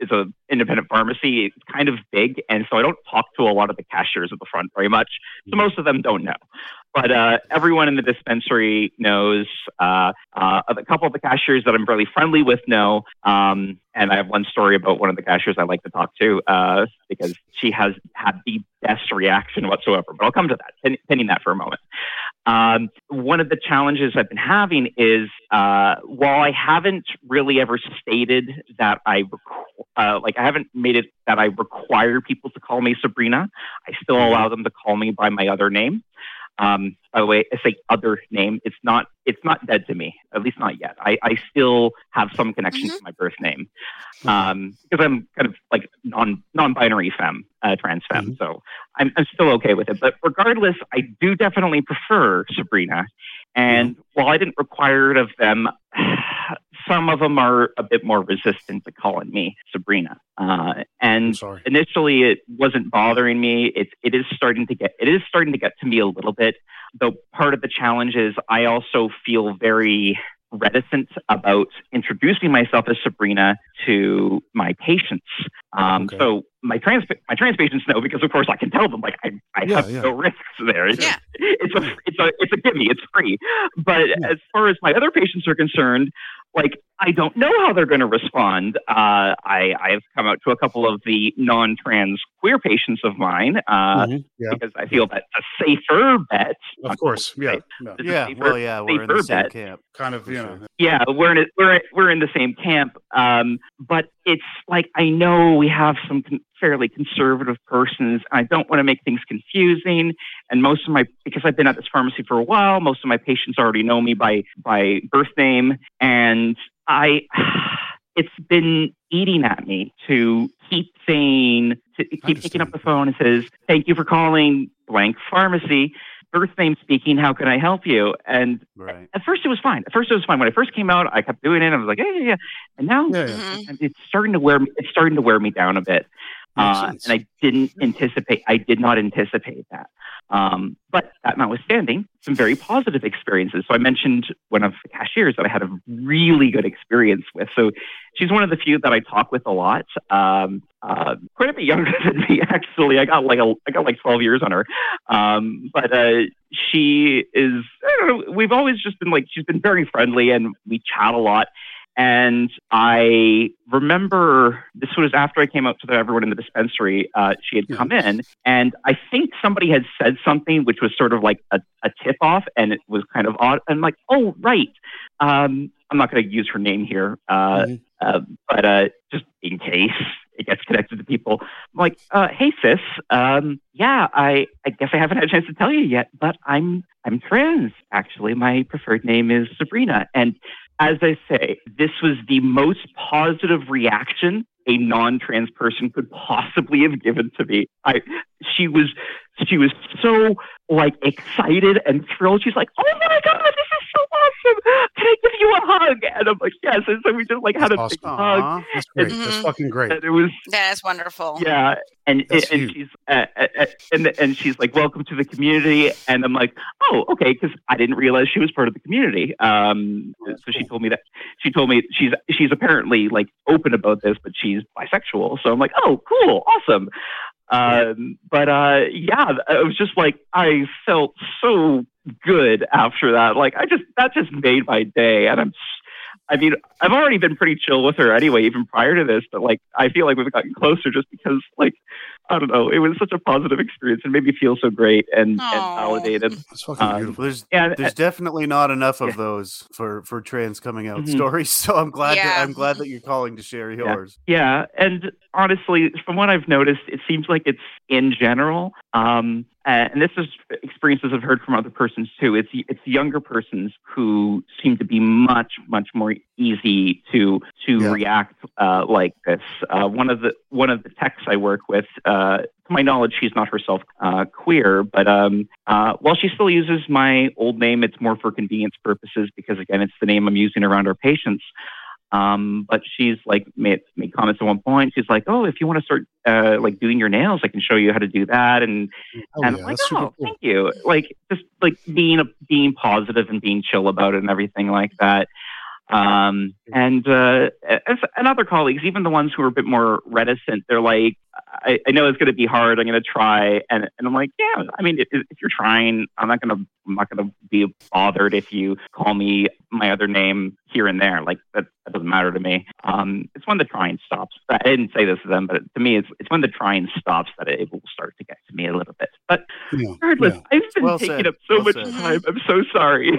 is a independent pharmacy. It's kind of big, and so I don't talk to a lot of the cashiers at the front very much. So most of them don't know. But uh, everyone in the dispensary knows. Uh, uh, a couple of the cashiers that I'm really friendly with know. Um, and I have one story about one of the cashiers I like to talk to uh, because she has had the best reaction whatsoever. But I'll come to that, pin, pinning that for a moment. Um, one of the challenges I've been having is uh, while I haven't really ever stated that I, requ- uh, like I haven't made it that I require people to call me Sabrina, I still allow them to call me by my other name. Um, by the way, I say other name. It's not. It's not dead to me. At least not yet. I, I still have some connection mm-hmm. to my birth name um, because I'm kind of like non non-binary femme, uh, trans femme. Mm-hmm. So I'm I'm still okay with it. But regardless, I do definitely prefer Sabrina. And mm-hmm. while I didn't require it of them, some of them are a bit more resistant to calling me Sabrina. Uh, and initially, it wasn't bothering me. It it is starting to get it is starting to get to me a little bit. Though part of the challenge is I also feel very reticent about introducing myself as Sabrina to my patients. Um, okay. So my trans my trans patients know because of course I can tell them like I, I yeah, have yeah. no risks there. It's, yeah. it's a it's a it's a gimme. It's free. But yeah. as far as my other patients are concerned, like I don't know how they're going to respond. Uh, I I've come out to a couple of the non-trans queer patients of mine uh, mm-hmm. yeah. because I feel that's a safer bet. Of course, yeah, no. yeah. Safer, well, yeah, we're in the same bet. camp. Kind of, you know. Yeah, we're in a, we're we're in the same camp. Um, but it's like I know we have some con- fairly conservative persons. I don't want to make things confusing. And most of my because I've been at this pharmacy for a while, most of my patients already know me by by birth name, and I. It's been eating at me to keep saying, to keep picking up the phone and says, "Thank you for calling blank pharmacy. Birth name speaking. How can I help you?" And right. at first it was fine. At first it was fine. When I first came out, I kept doing it. I was like, "Yeah, yeah, yeah." And now yeah, yeah. it's starting to wear me. It's starting to wear me down a bit. Uh, and I didn't anticipate. I did not anticipate that. Um, but that notwithstanding, some very positive experiences. So I mentioned one of the cashiers that I had a really good experience with. So she's one of the few that I talk with a lot. Um, uh, quite a bit younger than me, actually. I got like a, I got like twelve years on her. Um, but uh, she is. I don't know. We've always just been like she's been very friendly, and we chat a lot. And I remember this was after I came out to the, everyone in the dispensary. Uh, she had come in, and I think somebody had said something which was sort of like a, a tip off, and it was kind of odd. I'm like, oh, right. Um, I'm not going to use her name here, uh, mm-hmm. uh, but uh, just in case it gets connected to people. I'm like, uh, hey, sis. Um, yeah, I, I guess I haven't had a chance to tell you yet, but I'm I'm trans. Actually, my preferred name is Sabrina, and as I say, this was the most positive reaction a non-trans person could possibly have given to me. I, she was, she was so like excited and thrilled. She's like, "Oh my God, this is so awesome! Can I give you a hug?" And I'm like, "Yes." And so we just like had That's a awesome. big hug. Aww. That's great. And, That's fucking great. And it was. That's wonderful. Yeah, and That's and, and she's uh, uh, and and she's like, "Welcome to the community." And I'm like, "Oh, okay," because I didn't realize she was part of the community. Um, so cool. she told me that she told me she's she's apparently like open about this, but she's bisexual. So I'm like, "Oh, cool, awesome." Um, but uh, yeah, it was just like I felt so good after that. Like I just that just made my day, and I'm. I mean, I've already been pretty chill with her anyway, even prior to this. But like, I feel like we've gotten closer just because, like, I don't know, it was such a positive experience and made me feel so great and, and validated. That's fucking um, beautiful. There's, yeah, there's uh, definitely not enough of yeah. those for, for trans coming out mm-hmm. stories. So I'm glad yeah. that, I'm glad that you're calling to share yours. Yeah. yeah, and honestly, from what I've noticed, it seems like it's in general. Um, Uh, and this is experiences I've heard from other persons too. It's it's younger persons who seem to be much much more easy to to yeah. react uh, like this. Uh, one of the one of the techs I work with, uh, to my knowledge, she's not herself uh, queer, but um, uh, while she still uses my old name, it's more for convenience purposes because again, it's the name I'm using around our patients. Um, but she's like made, made comments at one point. She's like, "Oh, if you want to start uh, like doing your nails, I can show you how to do that." And oh, and yeah, I'm like, "Oh, cool. Thank you." Like just like being a, being positive and being chill about it and everything like that. Um, and, uh, and other colleagues, even the ones who are a bit more reticent, they're like, I, I know it's going to be hard. I'm going to try. And, and I'm like, yeah, I mean, if, if you're trying, I'm not going to, I'm not going to be bothered if you call me my other name here and there. Like that, that doesn't matter to me. Um, it's when the trying stops. I didn't say this to them, but to me, it's, it's when the trying stops that it will start to get to me a little bit. But Yeah, regardless, yeah. I've been Well taking said. up so Well much said. time. I'm so sorry.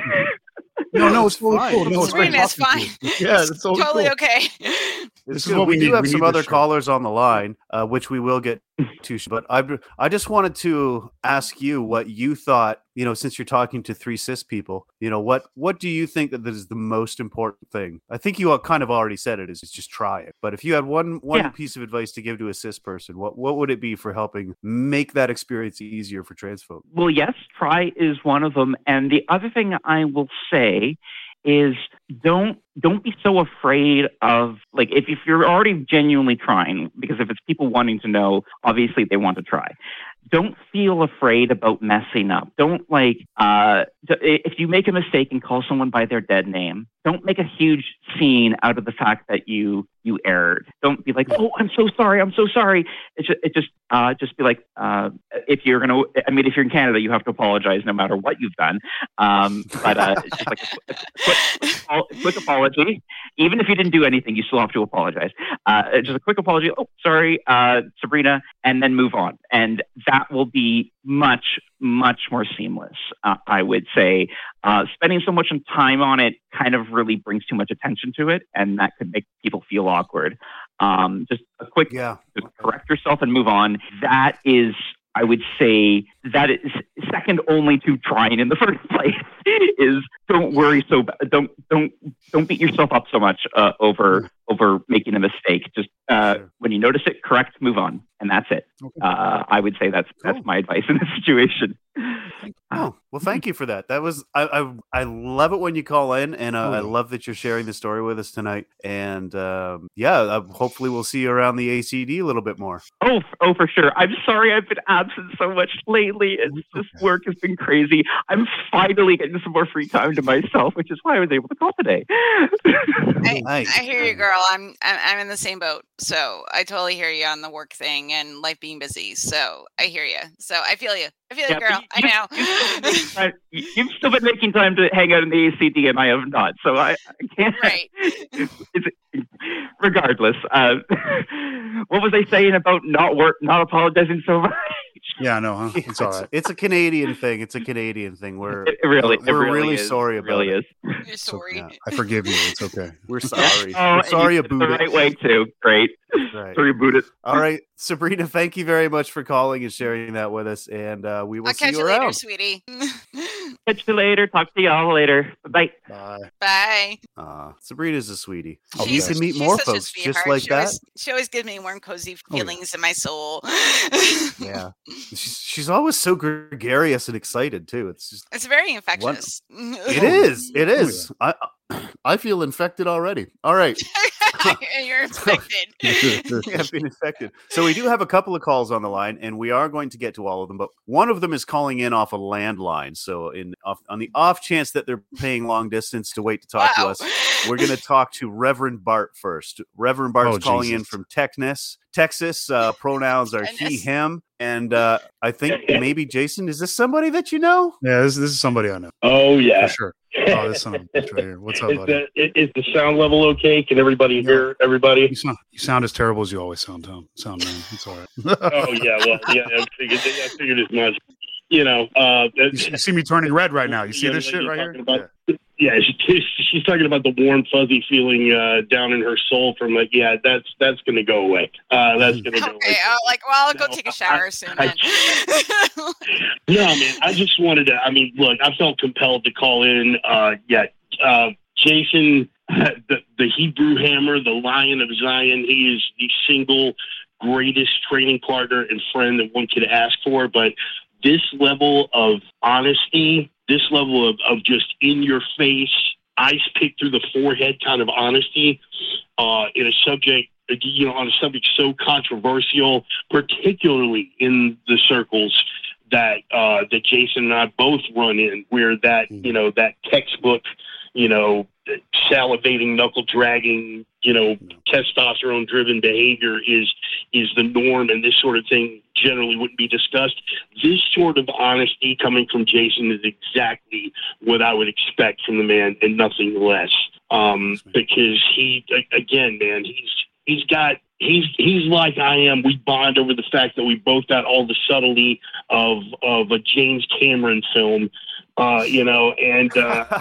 No, no, it's totally fine. cool. No, it's great Sabrina, it's talking to you. Yeah, it's totally, Totally cool. okay. It's This is good. what we we do need. have We some need other this show. callers on the line, uh, which we will get to. But I, I just wanted to ask you what you thought. You know, since you're talking to three cis people, you know, what what do you think that is the most important thing? I think you all kind of already said it is just try it. But if you had one one Yeah. piece of advice to give to a cis person, what what would it be for helping make that experience easier for trans folk? Well, yes, try is one of them. And the other thing I will say is don't don't be so afraid of, like, if, if you're already genuinely trying, because if it's people wanting to know, obviously they want to try. Don't feel afraid about messing up. Don't like, uh, if you make a mistake and call someone by their dead name, don't make a huge scene out of the fact that you you erred. Don't be like, oh, I'm so sorry, I'm so sorry. It just, it just, uh, just be like, uh, if you're gonna, I mean, if you're in Canada, you have to apologize no matter what you've done. Um, but uh, it's just like a, a quick, quick, quick apology. Even if you didn't do anything, you still have to apologize. Uh, just a quick apology. Oh, sorry, uh, Sabrina, and then move on. And that will be much, much more seamless. Uh, I would say uh, spending so much time on it kind of really brings too much attention to it, and that could make people feel awkward. Um, just a quick, Yeah. just correct yourself and move on. That is, I would say, that is second only to trying in the first place. Is don't worry so ba- don't don't don't beat yourself up so much uh, over over making a mistake. Just uh, Sure. when you notice it, correct, move on, and that's it. Okay. Uh, I would say that's Cool. that's my advice in this situation. Oh, well, thank you for that. That was I I, I love it when you call in, and uh, Oh, I yeah. love that you're sharing the story with us tonight. And um, yeah, uh, hopefully we'll see you around the A C D a little bit more. Oh, f- oh, for sure. I'm sorry I've been absent so much lately. It's just Okay. work has been crazy. I'm finally getting some more free time to myself, which is why I was able to call today. I, Nice. I hear you, girl. I'm, I'm I'm in the same boat, so I totally hear you on the work thing and life being busy. So I hear you. So I feel you. I feel you, Yeah, but girl. you- I you- know. You've still, been making time, you- you've still been making time to hang out in the A C D, and I have not. So I, I can't. Right. It's, it's, regardless, uh, what was I saying about not work, not apologizing so much? Yeah, I know, huh? It's all right. It's a Canadian thing. It's a Canadian thing. We're It, it really, we're, it we're really, really is. sorry It about really it. is. You're So, sorry. yeah, I forgive you. It's okay. We're sorry. Oh, We're and sorry you about did it the it. right way too. Great. Right. Sorry about it. All right, Sabrina, thank you very much for calling and sharing that with us. And uh, we will I'll see catch you you around. later, sweetie. Catch you later. Talk to y'all later. Bye. Bye. Bye. Uh, Sabrina's a sweetie. Oh, you yes. can meet she's more such a folks just sweetheart. like she that. Always, she always gives me warm, cozy Oh, yeah. feelings in my soul. Yeah, she's, she's always so gregarious and excited too. It's just It's very infectious. it is. It Oh, is. I I feel infected already. All right. You're infected. We have been infected. So we do have a couple of calls on the line, and we are going to get to all of them. But one of them is calling in off a landline. So in off, on the off chance that they're paying long distance to wait to talk to Wow. us, we're going to talk to Reverend Bart first. Reverend Bart's Oh, calling in Jesus. from Texas. Texas. Uh, pronouns are he, Goodness. him, and uh, I think maybe Jason. Is this somebody that you know? Yeah, this, this is somebody I know Oh yeah. for sure. Oh, this son of a bitch right here. What's up, is, buddy? the, is the sound level okay? Can everybody Yeah. hear everybody? You sound, you sound as terrible as you always sound, Tom. Sound man. It's all right. Oh yeah, well yeah, I figured, I figured as much. You know, uh, You, you see me turning red right now. You see Yeah, this like shit you're right here? talking about- yeah, she, she's talking about the warm, fuzzy feeling uh, down in her soul from like, yeah, that's that's going to go away. Uh, that's going to go Okay, away. uh, like, well, I'll go No, take a shower soon. I- then. No, man, I just wanted to. I mean, look, I felt compelled to call in. Uh, yeah, uh, Jason, the, the Hebrew Hammer, the Lion of Zion. He is the single greatest training partner and friend that one could ask for. But this level of honesty, this level of, of just in your face, ice pick through the forehead kind of honesty uh, in a subject, you know, on a subject so controversial, particularly in the circles that uh, that Jason and I both run in, where that you know that textbook you know, salivating, knuckle dragging, you know, testosterone driven behavior is is the norm, and this sort of thing generally wouldn't be discussed. This sort of honesty coming from Jason is exactly what I would expect from the man, and nothing less. Um, because he, again, man, he's he's got he's he's like I am. We bond over the fact that we both got all the subtlety of of a James Cameron film, uh, you know, and. Uh,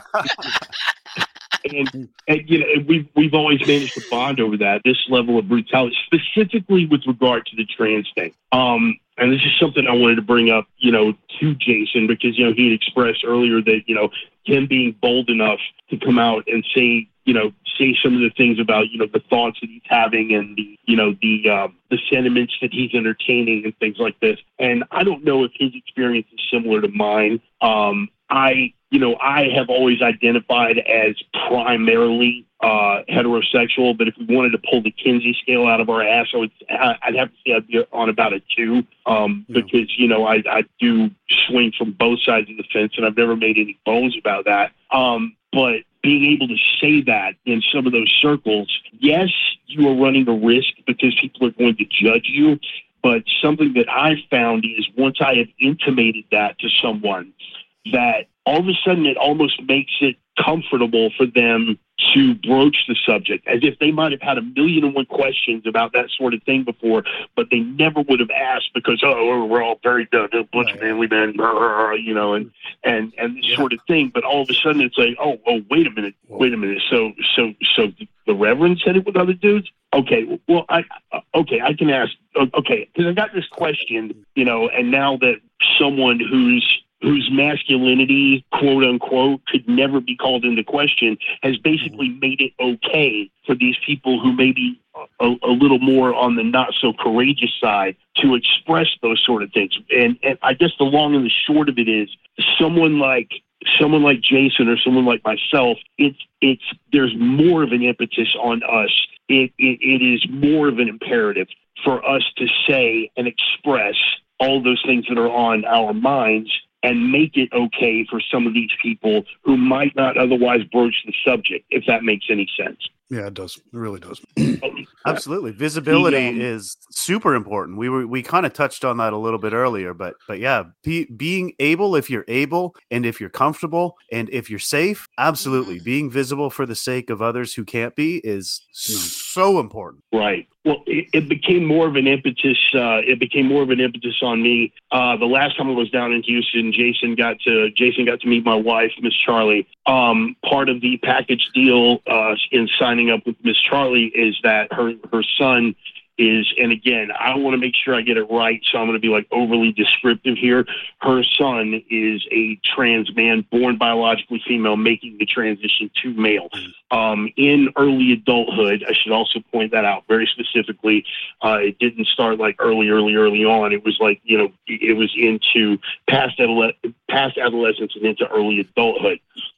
And, and you know, we've we've always managed to bond over that. This level of brutality, specifically with regard to the trans thing. Um, and this is something I wanted to bring up, you know, to Jason, because you know he had expressed earlier that you know him being bold enough to come out and say, you know, say some of the things about you know the thoughts that he's having and the you know the uh, the sentiments that he's entertaining and things like this. And I don't know if his experience is similar to mine. Um, I. You know, I have always identified as primarily uh, heterosexual, but if we wanted to pull the Kinsey scale out of our ass, I would, I'd have to say I'd be on about a two, um, yeah. because, you know, I, I do swing from both sides of the fence, and I've never made any bones about that. Um, but being able to say that in some of those circles, yes, you are running a risk because people are going to judge you, but something that I've found is once I have intimated that to someone, that all of a sudden it almost makes it comfortable for them to broach the subject, as if they might have had a million and one questions about that sort of thing before, but they never would have asked because, oh, we're all very done, a bunch right. of manly men, you know, and, and, and this yeah. sort of thing. But all of a sudden it's like, oh, oh, wait a minute, wait a minute. So, so, so the Reverend said it with other dudes? Okay, well, I, okay, I can ask, okay, because I got this question, you know, and now that someone who's, whose masculinity, quote unquote, could never be called into question, has basically made it okay for these people who may be a, a little more on the not so courageous side to express those sort of things. And, and I guess the long and the short of it is someone like someone like Jason or someone like myself, it's it's there's more of an impetus on us. It, it it is more of an imperative for us to say and express all those things that are on our minds, and make it okay for some of these people who might not otherwise broach the subject, if that makes any sense. Yeah, it does. It really does. Absolutely. Visibility the, um, is super important. We were we kind of touched on that a little bit earlier, but but yeah, be, being able, if you're able and if you're comfortable and if you're safe, absolutely. Being visible for the sake of others who can't be is so important. Right. Well, it, it became more of an impetus. Uh, it became more of an impetus on me. Uh, the last time I was down in Houston, Jason got to Jason got to meet my wife, Miss Charlie. Um, part of the package deal uh, in signing up with Miss Charlie is that her her son is, and again, I want to make sure I get it right, so I'm going to be like overly descriptive here. Her son is a trans man, born biologically female, making the transition to male. Um, in early adulthood, I should also point that out very specifically. Uh, it didn't start like early, early, early on. It was like, you know, it was into past, adole- past adolescence and into early adulthood.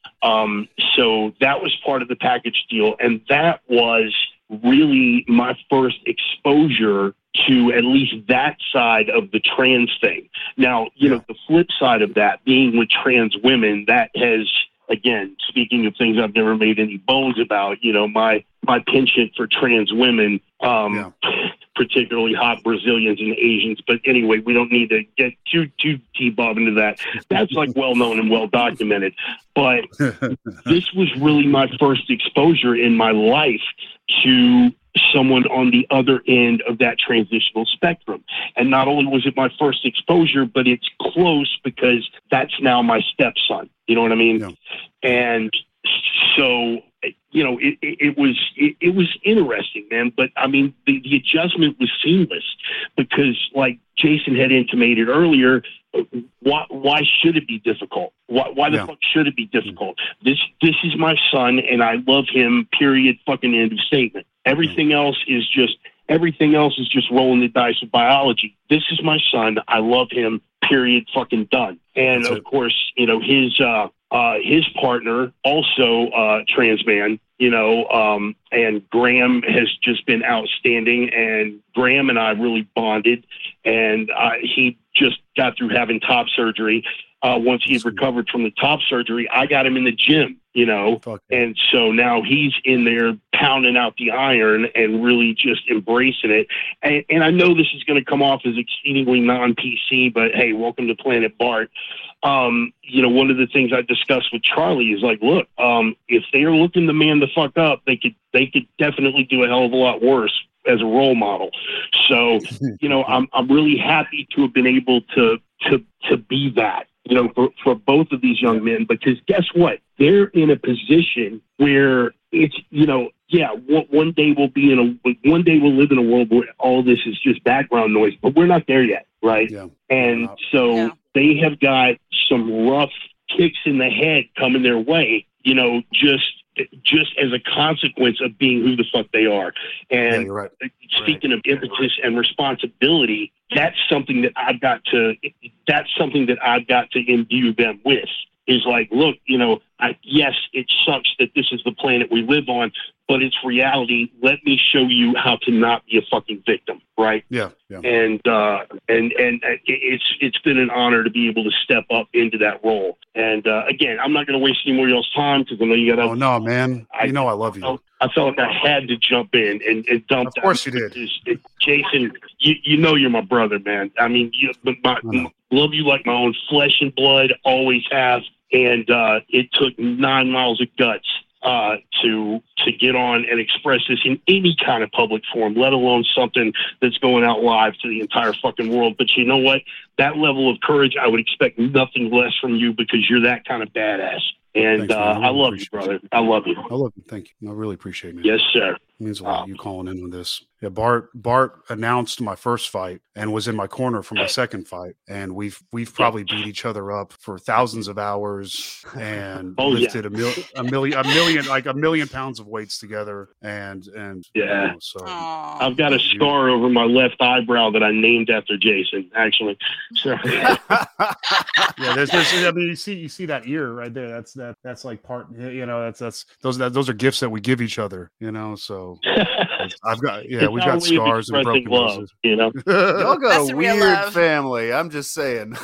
Um, so that was part of the package deal, and that was really my first exposure to at least that side of the trans thing. Now, you yeah. know, the flip side of that being with trans women, that has, again, speaking of things I've never made any bones about, you know, my, my penchant for trans women, um, yeah. particularly hot Brazilians and Asians. But anyway, we don't need to get too, too T-bob into that. That's like well-known and well-documented. But this was really my first exposure in my life to someone on the other end of that transitional spectrum. And not only was it my first exposure, but it's close because that's now my stepson. You know what I mean? Yeah. And so, you know, it, it, it was it, it was interesting, man. But I mean, the, the adjustment was seamless because, like Jason had intimated earlier, why why should it be difficult? Why why the yeah. fuck should it be difficult? This this is my son, and I love him. Period. Fucking end of statement. Everything yeah. else is just everything else is just rolling the dice of biology. This is my son. I love him. Period. Fucking done. And That's of it. course, you know his. Uh, Uh, his partner, also uh, trans man, you know, um, and Graham has just been outstanding. And Graham and I really bonded. And uh, he just got through having top surgery. uh, once he had recovered from the top surgery. I got him in the gym, you know, Fuck. and so now he's in there pounding out the iron and really just embracing it. And, and I know this is going to come off as exceedingly non-P C, but hey, welcome to Planet Bart. Um, you know, one of the things I discussed with Charlie is like, look, um, if they're looking to man the fuck up, they could, they could definitely do a hell of a lot worse as a role model. So, you know, I'm, I'm really happy to have been able to, to, to be that, you know, for, for both of these young men, because guess what? They're in a position where it's, you know, yeah, one, one day we'll be in a, one day we'll live in a world where all this is just background noise, but we're not there yet. Right. Yeah. And so Yeah. they have got some rough kicks in the head coming their way, you know, just, just as a consequence of being who the fuck they are. Yeah, And you're right. speaking of impetus and responsibility, that's something that I've got to, that's something that I've got to imbue them with, is like, look, you know, I, yes, it sucks that this is the planet we live on, but it's reality. Let me show you how to not be a fucking victim. Right. Yeah. Yeah. And, uh, and, and it's, it's been an honor to be able to step up into that role. And, uh, again, I'm not going to waste any more of y'all's time, because I know you got to, Oh no, man. I- You know I love you. I felt like I had to jump in and, and dump Of that. course you did. It's- it- Jason, you, you know you're my brother, man. I mean, you, my, I know. love you like my own flesh and blood, always have. And uh, it took nine miles of guts uh, to to get on and express this in any kind of public forum, let alone something that's going out live to the entire fucking world. But you know what? That level of courage, I would expect nothing less from you, because you're that kind of badass. And Thanks, man. uh, I I really love you, appreciate brother. I love you. I love you. Thank you. I really appreciate it, man. Yes, sir. It means a lot, you calling in on this. Yeah, Bart Bart announced my first fight and was in my corner for my second fight, and we've we've probably beat each other up for thousands of hours and Oh, yeah. lifted a, mil- a million a million like a million pounds of weights together, and and you Yeah. know, so Aw. I've got a scar over my left eyebrow that I named after Jason, actually. So, yeah, there's, there's I mean you see you see that ear right there. That's that that's like part you know that's that's those that, those are gifts that we give each other. You know, so I've got yeah it's we've our got way of scars and expressing broken love, noses. you know. Y'all got That's a the real weird love. family. I'm just saying.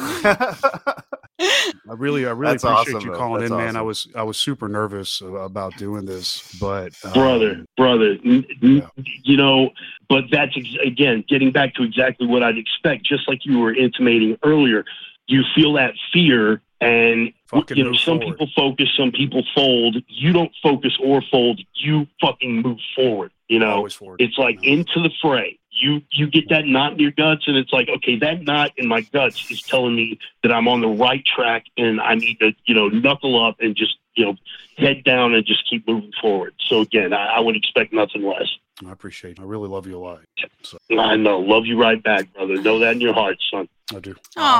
I really, I really That's appreciate awesome, you though. calling That's in, man. I awesome. was, I was super nervous about doing this, but um, brother, brother, n- n- yeah. you know, but that's ex- again getting back to exactly what I'd expect. Just like you were intimating earlier, you feel that fear, and Fucking you know, move some forward. people focus, some people fold. You don't focus or fold. You fucking move forward. You know, always forward. it's like you know. into the fray. You you get that knot in your guts, and it's like, okay, that knot in my guts is telling me that I'm on the right track, and I need to, you know, knuckle up and just, you know, head down and just keep moving forward. So again, I, I would expect nothing less. I appreciate it. I really love you a lot. So I know, love you right back, brother. Know that in your heart, son. I do.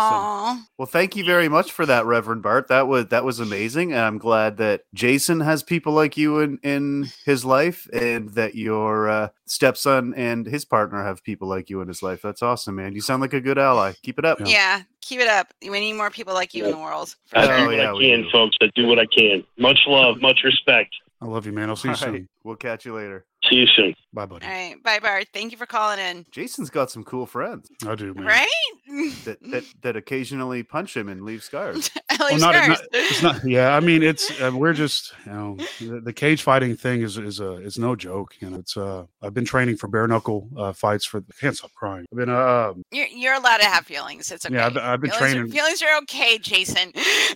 Aw. Well, thank you very much for that, Reverend Bart. That was that was amazing, and I'm glad that Jason has people like you in, in his life, and that your uh, stepson and his partner have people like you in his life. That's awesome, man. You sound like a good ally. Keep it up. Yeah. Yeah, keep it up. We need more people like you in the world. For I sure. do Oh, what yeah, I we can, do. folks. I do what I can. Much love, much respect. I love you, man. I'll see you All soon. right, we'll catch you later. See you soon. Bye, buddy. All right. Bye, Bart. Thank you for calling in. Jason's got some cool friends I do, man. Right? that that, that occasionally punch him and leave scars. At Well, least not, ours. not- it's not. Yeah, I mean, it's uh, we're just you know the, the cage fighting thing is is a is no joke. You know, it's uh I've been training for bare knuckle uh, fights for. I can't stop crying. I've been uh You're, you're allowed to have feelings. It's okay. Yeah, I've- I've been feelings training- Are, feelings are okay, Jason.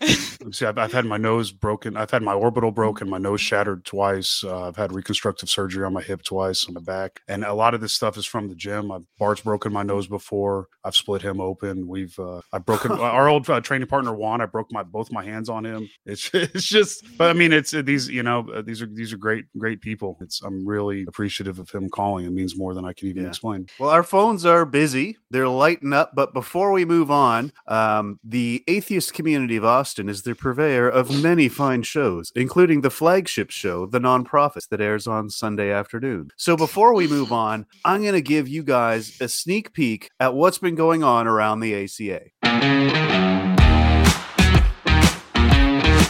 see I've, I've had my nose broken. I've had my orbital broken. My nose shattered twice. Uh, I've had reconstructive surgery on my hip twice, on my back, and a lot of this stuff is from the gym. I've, Bart's broken my nose before. I've split him open. We've uh, I've broken our old uh, training partner Juan. I broke my both my hands on him. It's it's just, but I mean, it's uh, these you know uh, these are these are great great people. It's I'm really appreciative of him calling. It means more than I can even Yeah. explain. Well, our phones are busy. They're lighting up. But before we move on, um, the atheist community of Austin is the purveyor of many fine shows, including the flagship show, The Nonprofits, that airs on Sunday afternoon. So before we move on, I'm going to give you guys a sneak peek at what's been going on around the A C A.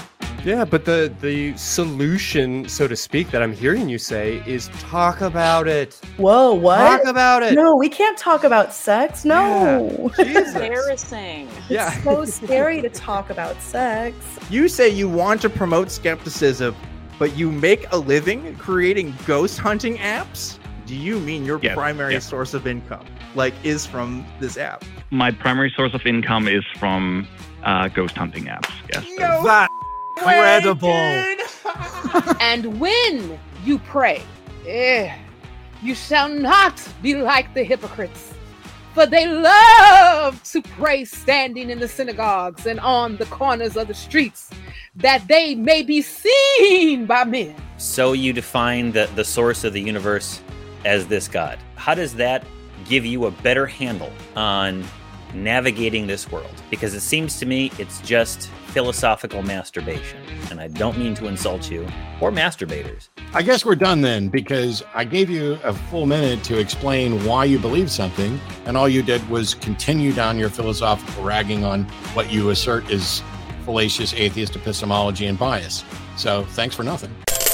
Yeah, but the, the solution, so to speak, that I'm hearing you say is talk about it. Whoa, what? Talk about it. No, we can't talk about sex. No. Yeah. Jesus. Embarrassing. Yeah. It's so scary to talk about sex. You say you want to promote skepticism, but you make a living creating ghost hunting apps? Do you mean your Yeah, primary yeah. source of income, like, is from this app? My primary source of income is from uh, ghost hunting apps. Yes. No. That's incredible. And when you pray, eh, you shall not be like the hypocrites, for they love to pray standing in the synagogues and on the corners of the streets, that they may be seen by men. So you define the, the source of the universe as this God. How does that give you a better handle on navigating this world? Because it seems to me it's just philosophical masturbation. And I don't mean to insult you or masturbators. I guess we're done then, because I gave you a full minute to explain why you believe something, and all you did was continue down your philosophical ragging on what you assert is fallacious atheist epistemology and bias. So thanks for nothing.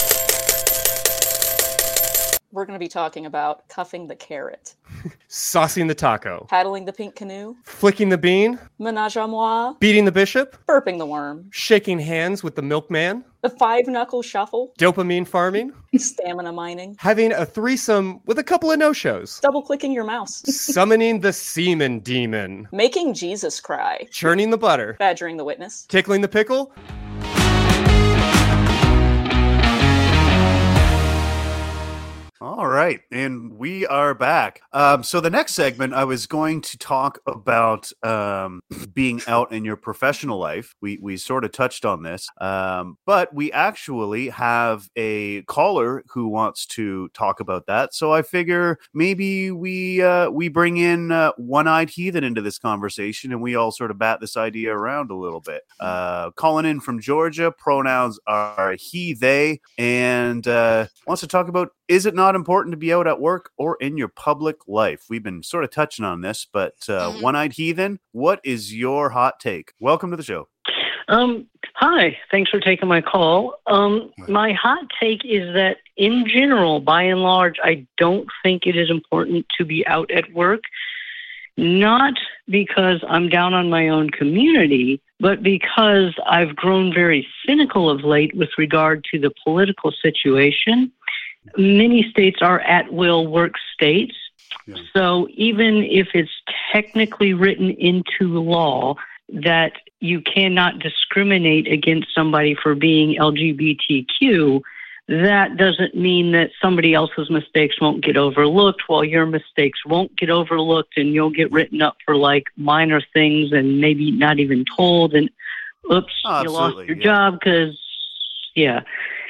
We're going to be talking about cuffing the carrot, Saucing the taco. paddling the pink canoe, Flicking the bean. menage a moi, Beating the bishop. burping the worm, Shaking hands with the milkman. the five-knuckle shuffle, Dopamine farming. stamina mining, Having a threesome with a couple of no-shows. double-clicking your mouse, Summoning the semen demon. making Jesus cry, Churning the butter. badgering the witness, Tickling the pickle. All right, and we are back. Um, so the next segment, I was going to talk about um, being out in your professional life. We we sort of touched on this, um, but we actually have a caller who wants to talk about that. So I figure maybe we uh, we bring in uh, One-Eyed Heathen into this conversation, and we all sort of bat this idea around a little bit. Uh, calling in from Georgia, pronouns are he, they, and uh, wants to talk about, is it not important to be out at work or in your public life? We've been sort of touching on this, but uh, Mhm. One-Eyed Heathen, what is your hot take? Welcome to the show. Um, hi, thanks for taking my call. Um, my hot take is that in general, by and large, I don't think it is important to be out at work, not because I'm down on my own community, but because I've grown very cynical of late with regard to the political situation. Many states are at-will work states. So even if it's technically written into law that you cannot discriminate against somebody for being L G B T Q, that doesn't mean that somebody else's mistakes won't get overlooked while your mistakes won't get overlooked, and you'll get written up for like minor things and maybe not even told, and oops, Oh, you lost absolutely, your yeah. job because, yeah.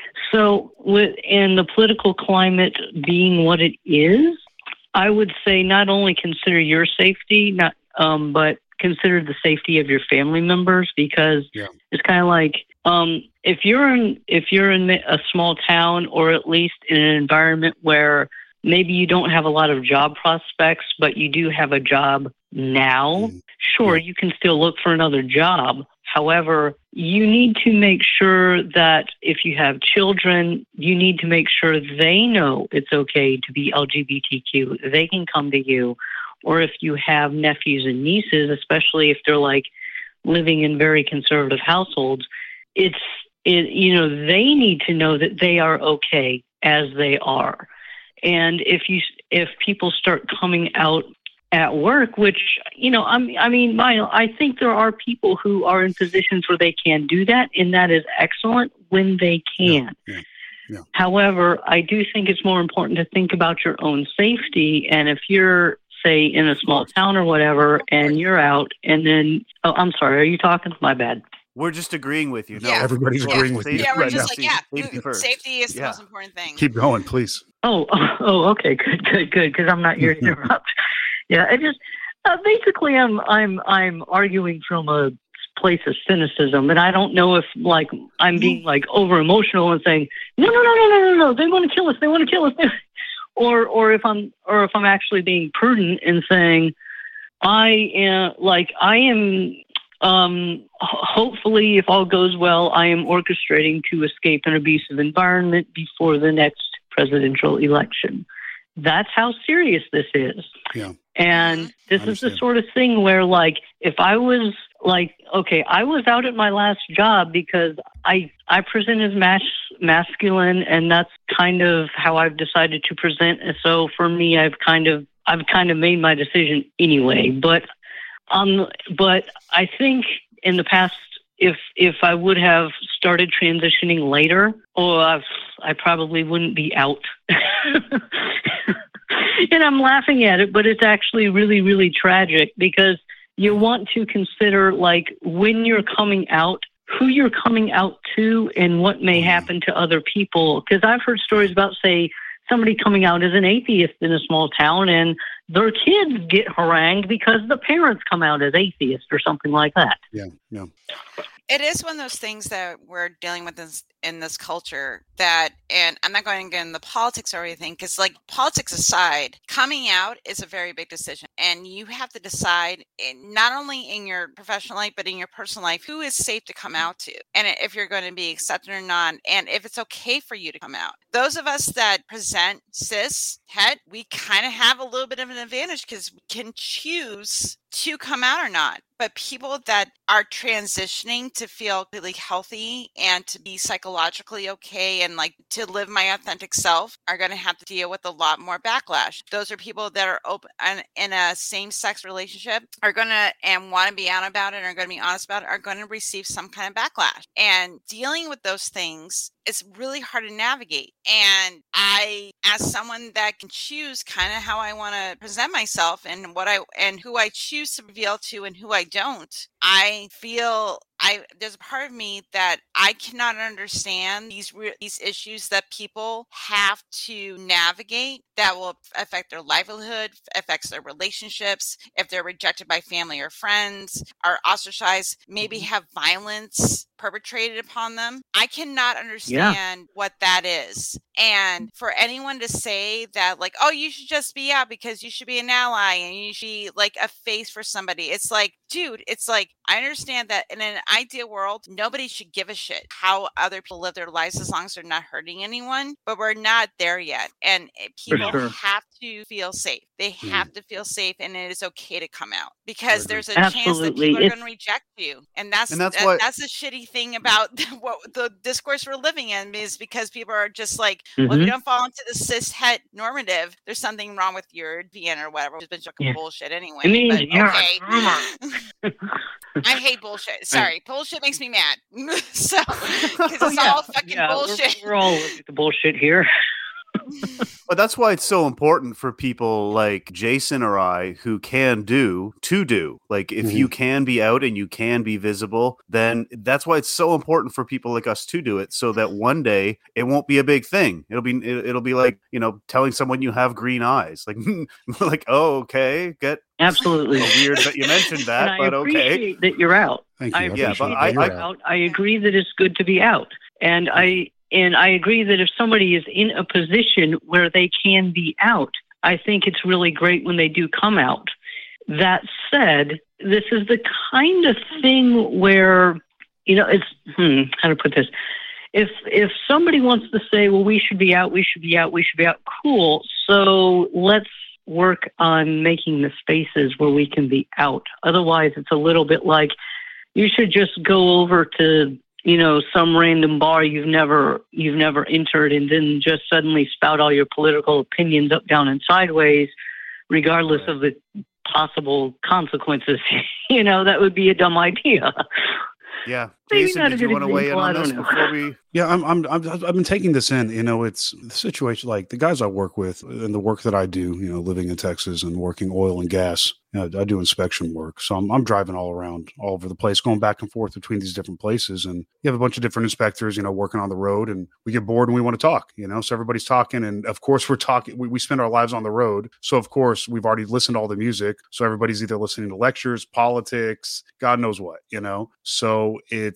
So, with and the political climate being what it is, I would say not only consider your safety, not um, but consider the safety of your family members, because it's kind of like um, if you're in if you're in a small town, or at least in an environment where maybe you don't have a lot of job prospects, but you do have a job now. Sure, you can still look for another job. However, you need to make sure that if you have children, you need to make sure they know it's okay to be L G B T Q. They can come to you. Or if you have nephews and nieces, especially if they're like living in very conservative households, it's, it, you know, they need to know that they are okay as they are. And if you, if people start coming out at work, which, you know, I'm, I mean, my, I think there are people who are in positions where they can do that, and that is excellent when they can. Yeah, yeah. However, I do think it's more important to think about your own safety. And if you're, say, in a small town or whatever, and you're out, and then, oh, I'm sorry, are you talking? My bad. We're just agreeing with you. No, Yeah. Everybody's Yeah. agreeing with you Yeah, we're right just now. like, yeah, Safety mm, first. safety is the Yeah. most important thing. Keep going, please. Oh, oh, okay, good, good, good. Because I'm not here to interrupt. Yeah, I just uh, basically I'm I'm I'm arguing from a place of cynicism, and I don't know if like I'm being like over emotional and saying no, no, no, no, no, no, no, they want to kill us, they want to kill us, or or if I'm or if I'm actually being prudent and saying I am like I am um, ho- hopefully, if all goes well, I am orchestrating to escape an abusive environment before the next presidential election. That's how serious this is. Yeah. And this is the sort of thing where, like, if I was like, okay, I was out at my last job because I I present as mas- masculine, and that's kind of how I've decided to present. And so for me, I've kind of I've kind of made my decision anyway. But um, but I think in the past, if if I would have started transitioning later, or I've, I probably wouldn't be out. And I'm laughing at it, but it's actually really, really tragic because you want to consider, like, when you're coming out, who you're coming out to and what may happen to other people. Because I've heard stories about, say, somebody coming out as an atheist in a small town and their kids get harangued because the parents come out as atheists or something like that. Yeah, yeah. It is one of those things that we're dealing with this, in this culture that, and I'm not going to get into the politics or anything, because, like, politics aside, coming out is a very big decision. And you have to decide, in, not only in your professional life, but in your personal life, who is safe to come out to, and if you're going to be accepted or not, and if it's okay for you to come out. Those of us that present cis, het, we kind of have a little bit of an advantage because we can choose to come out or not. But people that are transitioning to feel really healthy and to be psychologically okay and, like, to live my authentic self are going to have to deal with a lot more backlash. Those are people that are open and in a same-sex relationship are going to, and want to be out about it, and are going to be honest about it, are going to receive some kind of backlash. And dealing with those things, it's really hard to navigate. And I, as someone that can choose kind of how I want to present myself and what I, and who I choose to reveal to and who I don't, I feel I, there's a part of me that I cannot understand these re- these issues that people have to navigate that will affect their livelihood, affects their relationships, if they're rejected by family or friends, are ostracized, maybe have violence perpetrated upon them. I cannot understand yeah. what that is. And for anyone to say that, like, oh, you should just be out because you should be an ally and you should be, like, a face for somebody. It's like, dude, it's like, I understand that in an ideal world, nobody should give a shit how other people live their lives as long as they're not hurting anyone, but we're not there yet. And people sure. have to feel safe. They have mm. to feel safe, and it is okay to come out because there's a Absolutely. chance that people are It's- going to reject you. And that's, And that's that- why- that's the shitty thing about what the discourse we're living in, is because people are just like, Mm-hmm. well, if you don't fall into the cis het normative, there's something wrong with your D N or whatever, which has been Yeah. bullshit anyway. It means but, you're okay. I hate bullshit. Sorry, bullshit makes me mad. So, because it's Yeah. all fucking Yeah, we're- bullshit. We're, all with the bullshit here. But that's why it's so important for people like Jason or I who can do to do. Like, if Mhm. you can be out and you can be visible, then that's why it's so important for people like us to do it, so that one day it won't be a big thing. It'll be it, it'll be like, you know, telling someone you have green eyes. Like, like, oh, okay, get Absolutely. weird that you mentioned that, And I but okay. appreciate that you're out. Thank you. I I appreciate appreciate that that you're you're out. I agree that it's good to be out. And I and I agree that if somebody is in a position where they can be out, I think it's really great when they do come out. That said, this is the kind of thing where, you know, it's hmm, how to put this. If if somebody wants to say, well, we should be out, we should be out, we should be out, cool. So let's work on making the spaces where we can be out. Otherwise, it's a little bit like you should just go over to, you know, some random bar you've never you've never entered, and then just suddenly spout all your political opinions up, down, and sideways, regardless of the possible consequences. You know, that would be a dumb idea. Yeah. Maybe Jason, not a did you good want to weigh in example, on I this don't know. before we? Yeah, I'm, I'm, I'm, I've been taking this in. You know, it's the situation, like the guys I work with and the work that I do, you know, living in Texas and working oil and gas. You know, I do inspection work. So I'm, I'm driving all around, all over the place, going back and forth between these different places. And you have a bunch of different inspectors, you know, working on the road, and we get bored and we want to talk, you know, so everybody's talking. And of course, we're talking, we, we spend our lives on the road. So of course, we've already listened to all the music. So everybody's either listening to lectures, politics, God knows what, you know. So it's,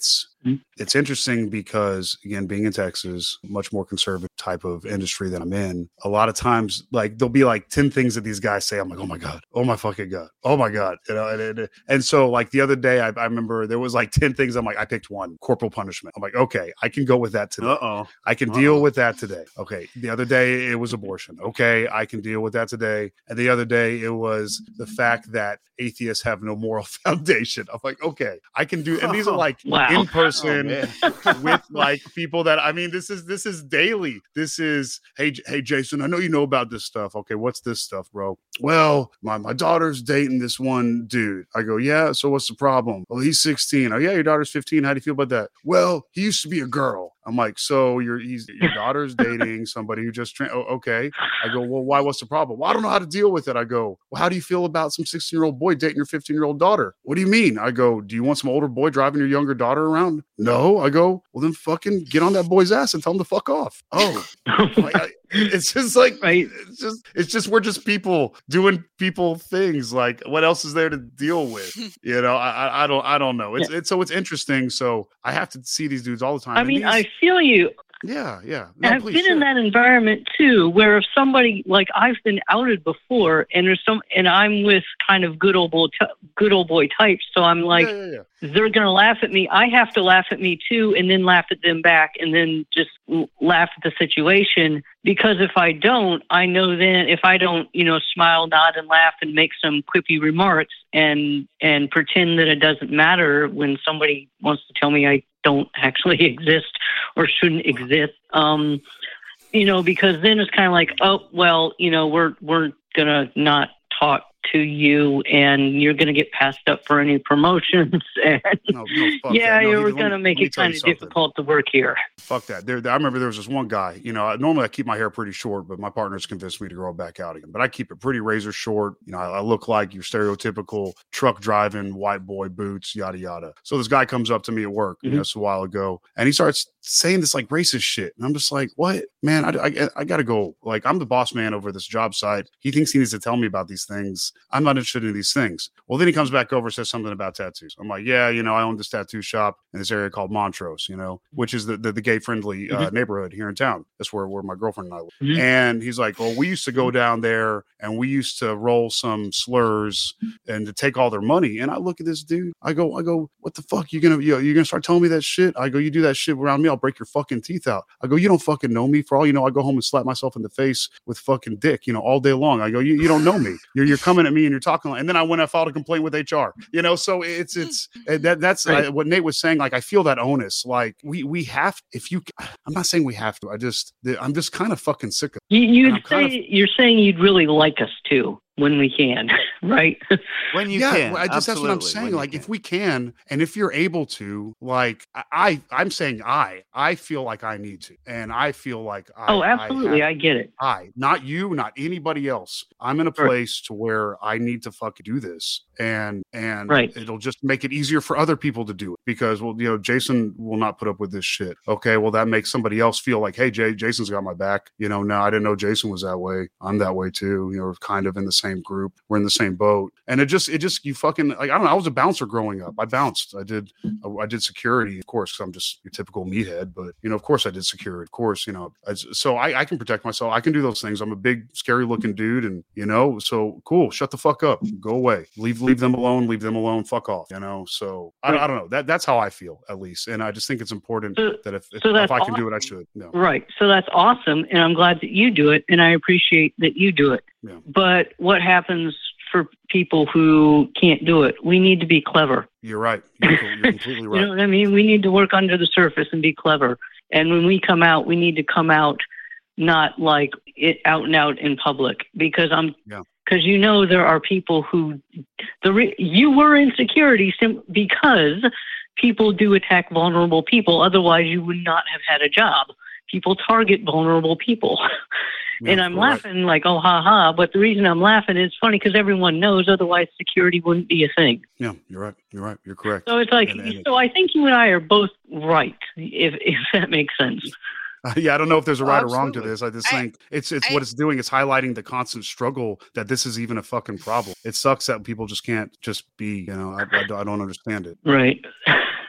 It's interesting because, again, being in Texas, much more conservative type of industry that I'm in, a lot of times, like, there'll be like ten things that these guys say. I'm like, oh my God, oh my fucking God, oh my God. You know, and, and, and so like the other day, I, I remember there was like ten things. I'm like, I picked one, corporal punishment. I'm like, okay, I can go with that today. Uh-oh. I can Uh-oh. deal with that today. Okay. The other day it was abortion. Okay. I can deal with that today. And the other day it was the fact that atheists have no moral foundation. I'm like, okay, I can do, and these are like Wow. in person Oh, with like people that, I mean, this is, this is daily. This is, hey, J- hey, Jason, I know you know about this stuff. Okay. What's this stuff, bro? Well, my, my daughter's dating this one dude. I go, yeah. So what's the problem? Well, he's sixteen. Oh yeah. Your daughter's fifteen. How do you feel about that? Well, he used to be a girl. I'm like, so your he's your daughter's dating somebody who just tra- oh, okay. I go, well, why? What's the problem? Well, I don't know how to deal with it. I go, well, how do you feel about some sixteen year old boy dating your fifteen year old daughter? What do you mean? I go, do you want some older boy driving your younger daughter around? No. I go, well, then fucking get on that boy's ass and tell him to fuck off. Oh, like, I, it's just like, Right. it's just, it's just, we're just people doing people things. Like, what else is there to deal with? You know, I, I, I don't, I don't know. It's, it's, so it's interesting. So I have to see these dudes all the time. I And mean, these- I feel you. yeah, yeah. And I've been in that environment too, where if somebody, like, I've been outed before, and there's some, and I'm with kind of good old boy, t- good old boy types, so I'm like, yeah, yeah, yeah. they're gonna laugh at me. I have to laugh at me too, and then laugh at them back, and then just l- laugh at the situation. Because if I don't, I know then if I don't, you know, smile, nod, and laugh, and make some quippy remarks, and and pretend that it doesn't matter when somebody wants to tell me I don't actually exist or shouldn't exist. Um, you know, because then it's kind of like, oh, well, you know, we're we're gonna not talk to you, and you're gonna get passed up for any promotions. And No, no, fuck yeah, that. No, you're he- let me- gonna make let me it tell you kind of something. difficult to work here. Fuck that. There, I remember there was this one guy, you know, I, normally I keep my hair pretty short, but my partner's convinced me to grow it back out again. But I keep it pretty razor short. You know, I, I look like your stereotypical truck driving white boy, boots, yada, yada. So this guy comes up to me at work, you know, it's a while ago, and he starts saying this like racist shit. And I'm just like, what? Man, I, I, I got to go. Like, I'm the boss man over this job site. He thinks he needs to tell me about these things. I'm not interested in these things. Well, then he comes back over and says something about tattoos. I'm like, yeah, you know, I own this tattoo shop in this area called Montrose, you know, which is the, the, the gay friendly uh, Mhm. neighborhood here in town. That's where, where my girlfriend and I live. Mhm. And he's like, well, we used to go down there and we used to roll some slurs and to take all their money. And I look at this dude, I go, I go, what the fuck? You gonna, you, you're gonna start telling me that shit? I go, you do that shit around me, I'll break your fucking teeth out. I go, you don't fucking know me. For all you know, I go home and slap myself in the face with fucking dick, you know, all day long. I go, you, you don't know me. You're, you're coming at me and you're talking. Like, and then I went and filed a complaint with H R, you know, so it's, it's, uh, that, that's Right. uh, what Nate was saying. Like, I feel that onus. Like we, we have, if you, I'm not saying we have to, I just, I'm just kind of fucking sick of it. You, And you'd I'm kind say you're saying you'd really like us to when we can, right? When you yeah, can. well, I just that's what I'm absolutely, saying. when you Like, can. if we can, and if you're able to, like, I, I I'm saying I, I feel like I need to, and I feel like I, Oh, absolutely, I, I get it. I, not you, not anybody else. I'm in a Right. place to where I need to fucking do this, and and Right. it'll just make it easier for other people to do it because, well, you know, Jason will not put up with this shit. Okay, well, that makes somebody else feel like, hey, Jay, Jason's got my back. You know, no, I didn't know Jason was that way. I'm that way too. You know, we're kind of in the same group. We're in the same boat, and it just, it just, you fucking, like, I don't know. I was a bouncer growing up. I bounced. I did, I did security, of course, because I'm just your typical meathead. But you know, of course, I did security. Of course, you know, I, so I, I can protect myself. I can do those things. I'm a big, scary looking dude, and you know, so cool. Shut the fuck up. Go away. Leave, leave them alone. Leave them alone. Fuck off. You know. So I, I don't know. That that's how I feel, at least, and I just think it's important So- that if if, so if that's I can do it, I awesome. should. No. Right. So that's awesome. And I'm glad that you do it. And I appreciate that you do it. Yeah. But what happens for people who can't do it? We need to be clever. You're right. You're, co- you're completely right. You know what I mean? We need to work under the surface and be clever. And when we come out, we need to come out not like it out and out in public because I'm Yeah. because you know there are people who the re, you were in security sim, because people do attack vulnerable people. Otherwise, you would not have had a job. People target vulnerable people. And I'm correct. laughing like, oh, ha, ha. But the reason I'm laughing is funny because everyone knows otherwise security wouldn't be a thing. Yeah, you're right. You're right. You're correct. So it's like, And- and- so I think you and I are both right, if if that makes sense. yeah, I don't know if there's a Oh, right or wrong to absolutely. this. I just I- think it's it's I- what it's doing. It's highlighting the constant struggle that this is even a fucking problem. It sucks that people just can't just be. You know, I, I, don't- I don't understand it. Right.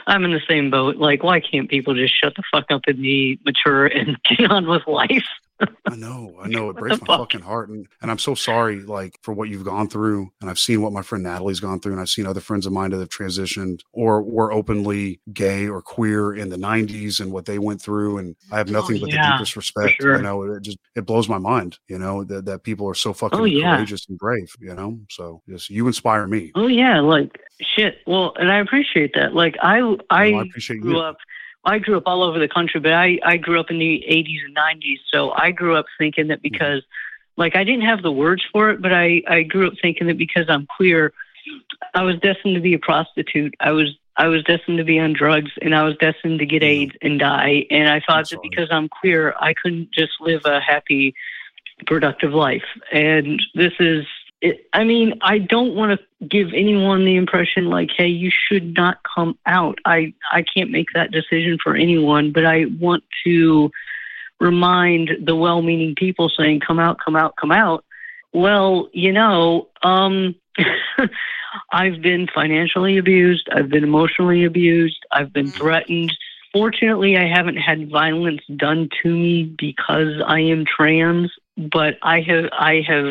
I'm in the same boat. Like, why can't people just shut the fuck up and be mature and get on with life? I know, I know. It breaks my fucking heart, and, and I'm so sorry, like, for what you've gone through. And I've seen what my friend Natalie's gone through, and I've seen other friends of mine that have transitioned or were openly gay or queer in the nineties and what they went through. And I have nothing Oh, but yeah, the deepest respect. sure. You know, it just it blows my mind. You know that that people are so fucking Oh, yeah. courageous and brave. You know, so just you inspire me. Oh yeah, like shit. Well, and I appreciate that. Like I, I, No, I appreciate grew you. up. I grew up all over the country, but I, I grew up in the eighties and nineties. So I grew up thinking that because, like, I didn't have the words for it, but I, I grew up thinking that because I'm queer, I was destined to be a prostitute. I was I was destined to be on drugs, and I was destined to get AIDS and die. And I thought that because I'm queer, I couldn't just live a happy, productive life. And this is. It, I mean, I don't want to give anyone the impression like, hey, you should not come out. I, I can't make that decision for anyone, but I want to remind the well-meaning people saying, come out, come out, come out. Well, you know, um, I've been financially abused. I've been emotionally abused. I've been threatened. Fortunately, I haven't had violence done to me because I am trans, but I have, I have,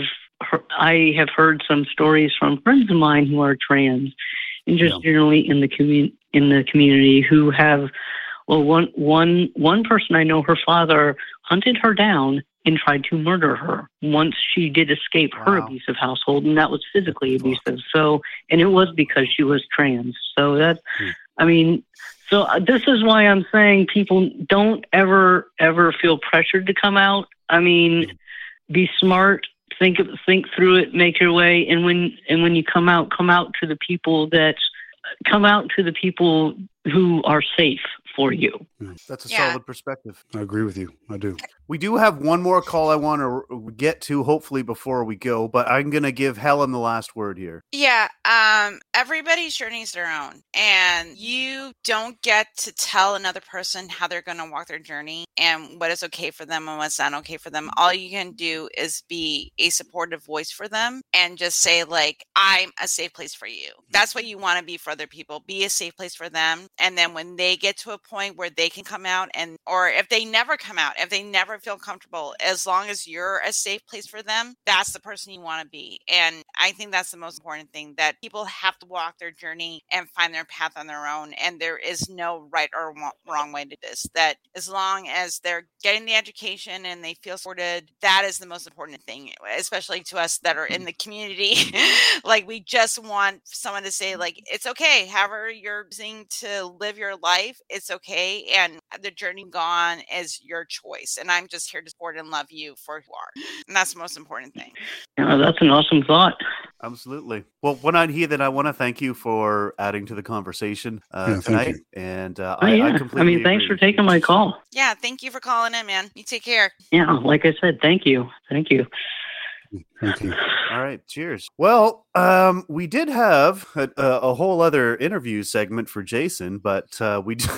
I have heard some stories from friends of mine who are trans, and just yeah. generally in the commun- in the community who have. Well, one one one person I know, her father hunted her down and tried to murder her once she did escape wow. her abusive household, and that was physically abusive. So, and it was because she was trans. So that, hmm. I mean, so this is why I'm saying people don't ever ever feel pressured to come out. I mean, be smart. Think of, think through it, make your way, and when and when you come out, come out to the people that come out to the people who are safe for you. That's a Yeah. solid perspective. I agree with you. I do. We do have one more call I want to get to, hopefully, before we go, but I'm going to give Helen the last word here. Yeah, um, everybody's journey is their own, and you don't get to tell another person how they're going to walk their journey and what is okay for them and what's not okay for them. All you can do is be a supportive voice for them and just say, like, I'm a safe place for you. That's what you want to be for other people. Be a safe place for them, and then when they get to a point where they can come out, and or if they never come out, if they never feel comfortable, as long as you're a safe place for them, that's the person you want to be. And I think that's the most important thing, that people have to walk their journey and find their path on their own. And there is no right or wrong way to this, that as long as they're getting the education and they feel supported, that is the most important thing, especially to us that are in the community. Like, we just want someone to say, like, it's okay, however you're choosing to live your life, it's okay. And the journey gone is your choice. And I'm just here to support and love you for who you are. And that's the most important thing. Yeah, that's an awesome thought. Absolutely. Well, when I hear that, I want to thank you for adding to the conversation uh, Yeah, thank tonight. you. And uh, Oh, I, yeah. I I, completely mean, thanks agree. for taking my call. Yeah, thank you for calling in, man. You take care. Yeah, like I said, thank you. Thank you. Thank you. All right. Cheers. Well, um, we did have a, a, a whole other interview segment for Jason, but uh, we do,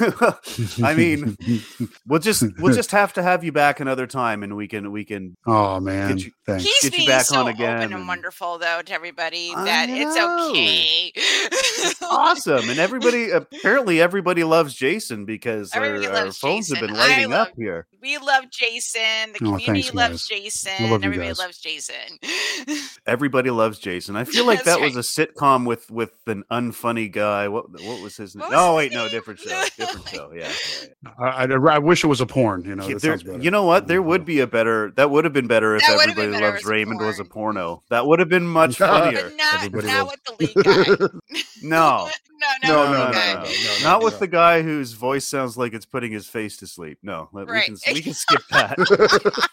I mean, we'll just we'll just have to have you back another time, and we can we can Oh man, get you, thanks. He's get you being back so on again. open and and- wonderful, though, to everybody I that it's know. okay. It's awesome, and everybody apparently everybody loves Jason because our, Everybody our loves phones Jason. have been I lighting love- up here. We love Jason. The Oh, community thanks, loves guys. Jason. I love you Everybody guys. loves Jason. Everybody loves Jason. I feel like That's that was a sitcom with with an unfunny guy. What what was his name? What was Oh his wait, no, different show. Different show. Yeah. yeah, I, I, I wish it was a porn. You know, yeah. that There- sounds better. you know what? There would be a better. That would have been better if That would have been Everybody better Loves as a Raymond was a porn. porno. That would have been much funnier. But not, Everybody not loves- with the lead guy. No. No, No, no, no, no, no, no, no, no. no, Not with the guy whose voice sounds like it's putting his face to sleep. No, let- Right. we can we can skip that.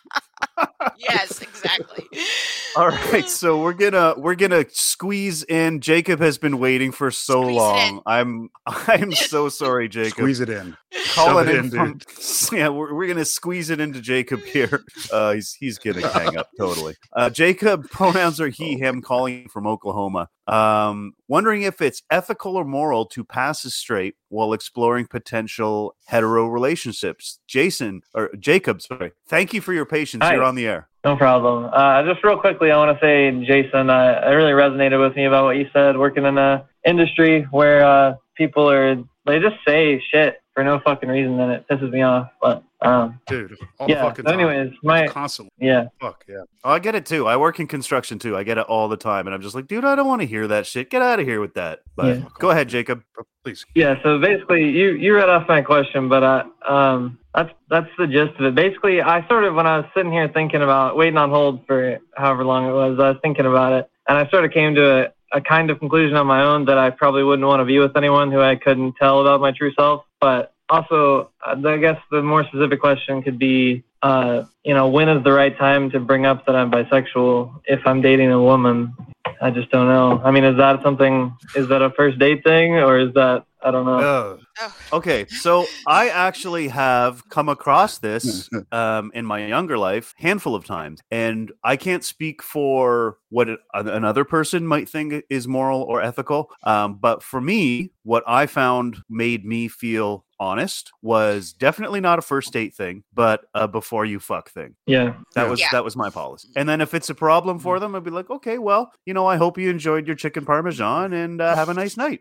Yes, exactly. All right, so we're gonna we're gonna squeeze in. Jacob has been waiting for so Squeeze it long. in. I'm I'm so sorry, Jacob. Squeeze it in. Calling Shove it in, in, from, yeah, we're, we're gonna squeeze it into Jacob here. Uh, he's he's gonna hang up totally. Uh, Jacob, pronouns are he, him, calling from Oklahoma. Um, wondering if it's ethical or moral to pass as straight while exploring potential hetero relationships. Jason or Jacob, sorry. Thank you for your patience. Hi. You're on the air. No problem. Uh, just real quickly, I want to say, Jason, uh, it really resonated with me about what you said, working in a industry where uh, people are they just say shit for no fucking reason, and it pisses me off. But um, dude, all yeah. the fucking So anyways, time. my constantly. Yeah. Fuck yeah. Oh, I get it too. I work in construction too. I get it all the time, and I'm just like, dude, I don't want to hear that shit. Get out of here with that. But Yeah. go ahead, Jacob. Please. Yeah, so basically, you, you read off my question, but uh, um, that's that's the gist of it. Basically, I sort of, when I was sitting here thinking about, waiting on hold for however long it was, I was thinking about it, and I sort of came to a, a kind of conclusion on my own that I probably wouldn't want to be with anyone who I couldn't tell about my true self. But also, I guess the more specific question could be, uh, you know, when is the right time to bring up that I'm bisexual if I'm dating a woman? I just don't know. I mean, is that something, is that a first date thing, or is that, I don't know. Uh, okay, so I actually have come across this um, in my younger life handful of times, and I can't speak for what it, another person might think is moral or ethical, um, but for me, what I found made me feel honest was definitely not a first date thing, but a before you fuck thing. Yeah. That Yeah. was Yeah. that was my policy. And then if it's a problem for them, I'd be like, okay, well, you know, I hope you enjoyed your chicken parmesan and uh, have a nice night.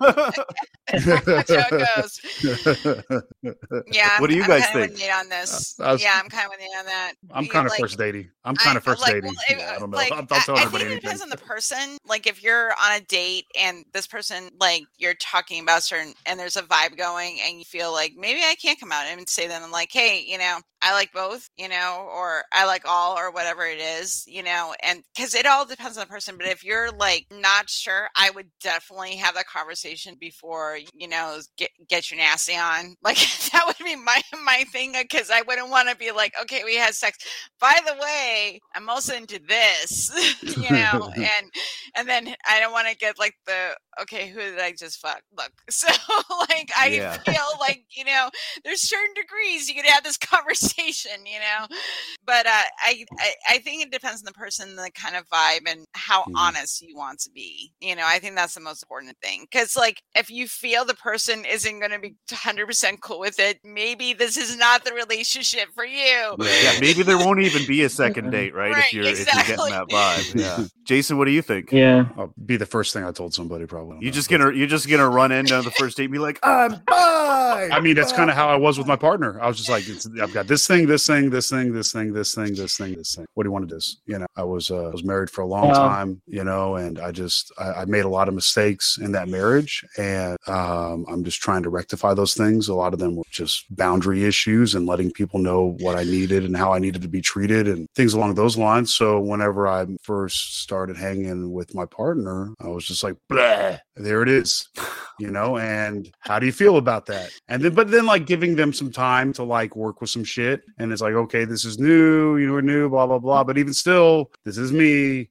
That's how it goes. Yeah, What do you I'm guys kinda think? with Nate on this. Uh, I was- yeah, I'm kind of with Nate on that. I'm Yeah, kind of like, first dating. I'm kind of first like, dating. well, it- yeah, I don't know. like, I'll, I'll tell I, I everybody think it anything. depends on the person. Like, if you're on a date and this person, like, you're talking about certain, and there's a vibe going, and you feel like maybe I can't come out and say to them, like, hey, you know, I like both, you know, or I like all, or whatever it is, you know, and because it all depends on the person. But if you're like not sure, I would definitely have that conversation before, you know, get get your nasty on. Like, that would be my my thing, because I wouldn't want to be like, okay, we had sex. By the way, I'm also into this, you know, and and then I don't want to get like the, okay, who did I just fuck? Look, so like I Yeah. feel like, you know, there's certain degrees you could have this conversation, you know, but uh, I, I I think it depends on the person, the kind of vibe, and how honest you want to be. You know, I think that's the most important thing, because like if you feel the person isn't going to be one hundred percent cool with it, maybe this is not the relationship for you. Yeah, maybe there won't even be a second date, right? Right, if you're if you're getting exactly. that vibe. Yeah. Jason, what do you think? Yeah. I'll be the first thing I told somebody probably. You just gonna you're just gonna run in on the first date and be like, I'm bi. I mean, that's kind of how I was with my partner. I was just like, it's, I've got this thing, this thing, this thing, this thing, this thing, this thing, this thing. What do you want to do? You know, I was uh, I was married for a long Wow. time, you know, and I just I, I made a lot of mistakes in that marriage, and um, I'm just trying to rectify those things. A lot of them were just boundary issues and letting people know what I needed and how I needed to be treated and things along those lines. So whenever I first started hanging with my partner, I was just like, bleh, there it is, you know. And how do you feel about that? And then, but then, like giving them some time to like work with some shit, and it's like, okay, this is new, you know, we're new, blah blah blah. But even still, this is me.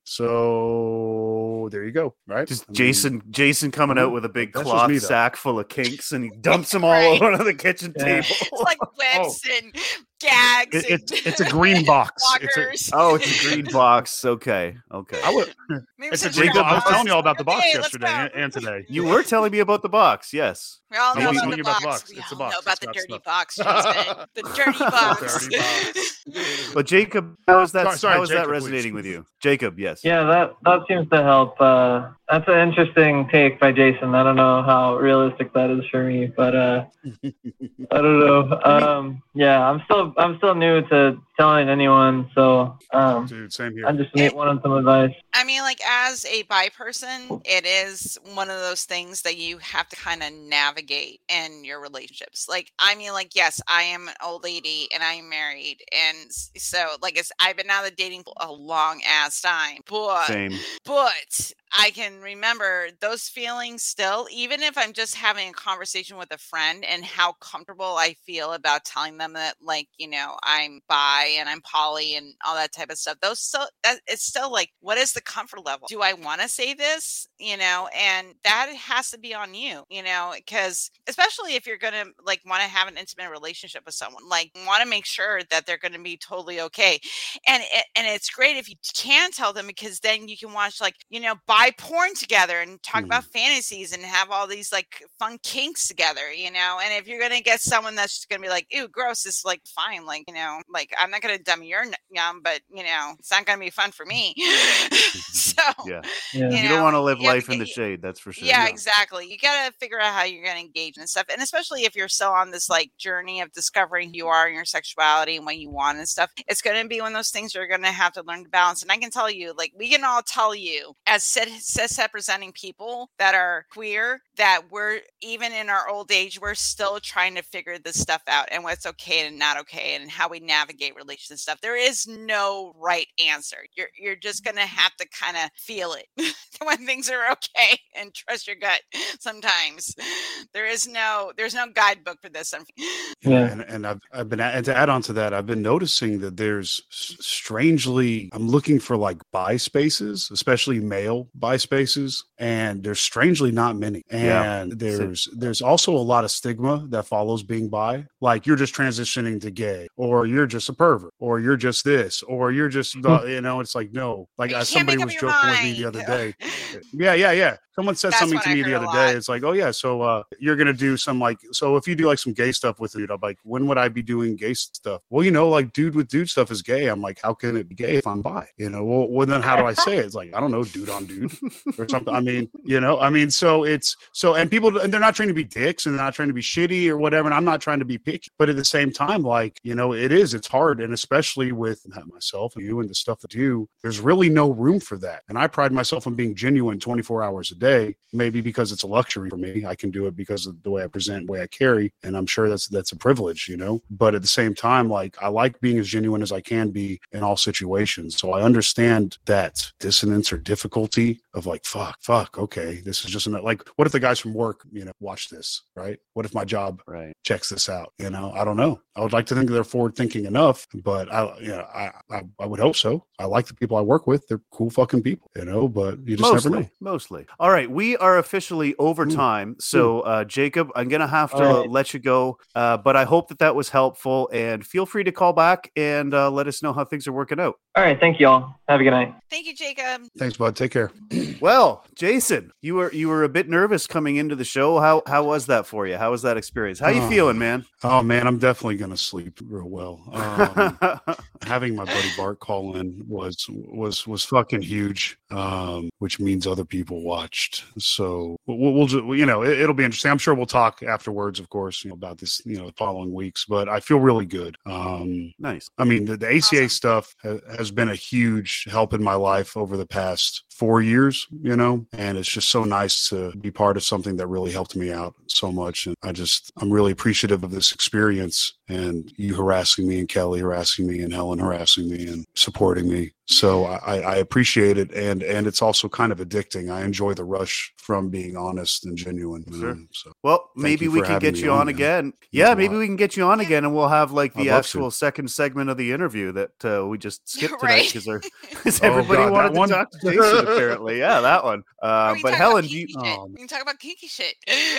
So there you go, right? Just I mean, Jason Jason coming out with a big that's just cloth me, though. sack full of kinks and he dumps them all Right. over on the kitchen Yeah. table. It's like whips and gags. It- and it's it's a green box. It's a, walkers. Oh, it's a green box. Okay. Okay. I would, Maybe it's a some green Jacob, box. I was let's- telling you all about the box Okay, let's yesterday go. and, and today. You were telling me about the box, yes. We all I know was about telling the you about the box. box. We It's all a box. know about It's the got dirty stuff. box, Jason. The dirty box. Dirty box. But Jacob, how is that Sorry, sorry, how is that Jacob, resonating please. with you? Jacob, yes. Yeah, that that seems to help. Uh, that's an interesting take by Jason. I don't know how realistic that is for me, but uh, I don't know. Um, yeah, I'm still I'm still new to telling anyone, so um, Dude, same here. I just need wanted some advice. I mean, like, as a bi person, it is one of those things that you have to kind of navigate in your relationships. Like, I mean, like, yes, I am an old lady and I am married. And s- so, like, it's, I've been out of dating for a long ass time. But, Same. but I can remember those feelings still, even if I'm just having a conversation with a friend, and how comfortable I feel about telling them that, like, you know, I'm bi and I'm poly and all that type of stuff. Those still, that it's still like, what is the comfort level? Do I want to say this? You know, and that has to be on you, you know, because especially if you're going to like want to have an intimate relationship with someone, like want to make sure that they're going to be totally okay. And, it, and it's great if you can tell them, because then you can watch like, you know, buy porn together and talk about fantasies and have all these like fun kinks together, you know. And if you're going to get someone that's just going to be like, ew, gross, it's like fine. Like, you know, like I'm not going to dumb your n- yum, but you know, it's not going to be fun for me. So Yeah. Yeah. You, You don't know, want to live you have life to in the get- shade, that's for sure. Yeah, No. exactly. You got to figure out how you're going to engage and stuff. And especially if you're still on this like journey of discovering who you are and your sexuality and what you want and stuff, it's going to be one of those things you're going to have to learn to balance. And I can tell you, like, we can all tell you as cis cis representing people that are queer that we're, even in our old age, we're still trying to figure this stuff out and what's okay and not okay and how we navigate relations and stuff. There is no right answer. You're, you're just going to have to kind of feel it when things are okay and trust your gut. Sometimes there is no, there's no guidebook for this. Yeah. And, and I've, I've been, and to add on to that, I've been noticing that there's strangely, I'm looking for like bi spaces, especially male bi spaces, and there's strangely not many. And Yeah. there's, there's also a lot of stigma that follows being bi. Like you're just transitioning to gay, or you're just a pervert, or you're just this, or you're just, uh, you know, it's like, no, like uh, somebody was joking with me the other day. Yeah. Yeah. Yeah. Someone said That's something what to I me the heard other a day. lot. It's like, oh yeah, so uh, you're gonna do some like, so if you do like some gay stuff with dude, I'm like, when would I be doing gay stuff? Well, you know, like dude with dude stuff is gay. I'm like, how can it be gay if I'm bi? You know, well, well then how do I say it? It's like, I don't know, dude on dude or something. I mean, you know, I mean, so it's so, and people, and they're not trying to be dicks and they're not trying to be shitty or whatever. And I'm not trying to be picky, but at the same time, like, you know, it is, it's hard. And especially with myself and you and the stuff that you do, there's really no room for that. And I pride myself on being genuine twenty-four hours a day, maybe because it's a luxury for me. I can do it because of the way I present, the way I carry. And I'm sure that's, that's a privilege, you know, but at the same time, like I like being as genuine as I can be in all situations. So I understand that dissonance or difficulty of like, fuck, fuck. Okay. This is just an, like, what if the guys from work, you know, watch this, right? What if my job right. checks this out? You know, I don't know. I would like to think they're forward thinking enough, but I, you know, I, I, I would hope so. I like the people I work with. They're cool fucking people, you know, but you just mostly, never know. Mostly. All right. We are officially over time. So, uh, Jacob, I'm going to have to All right. let you go. Uh, but I hope that that was helpful, and feel free to call back and uh, let us know how things are working out. All right. Thank you all. Have a good night. Thank you, Jacob. Thanks, bud. Take care. Well, Jason, you were you were a bit nervous coming into the show. How how was that for you? How was that experience? How you Oh. feeling, man? Oh man, I'm definitely gonna sleep real well. Um, having my buddy Bart call in was was was fucking huge, um, which means other people watched. So we'll, we'll just, you know, it, it'll be interesting. I'm sure we'll talk afterwards, of course, you know, about this, you know, the following weeks. But I feel really good. Um, nice. I mean, the, the A C A stuff ha- has been a huge help in my life over the past four years, you know, and it's just so nice to be part of something that really helped me out so much. And I just, I'm really appreciative of this experience and you harassing me and Kelly harassing me and Helen harassing me and supporting me. So I, I appreciate it. And, and it's also kind of addicting. I enjoy the rush from being honest and genuine. you Sure. know, so Well, thank maybe you we for can having get me you on, man. again. Means Yeah, a maybe lot. we can get you on again, and we'll have like the I'd love actual second segment of the interview that uh, we just skipped tonight Right. because because Oh, everybody God, that wanted to one? talk to Jason. Apparently, yeah, that one. Uh, we can but talk Helen, about do you? kinky shit. Oh, We can talk about kinky shit.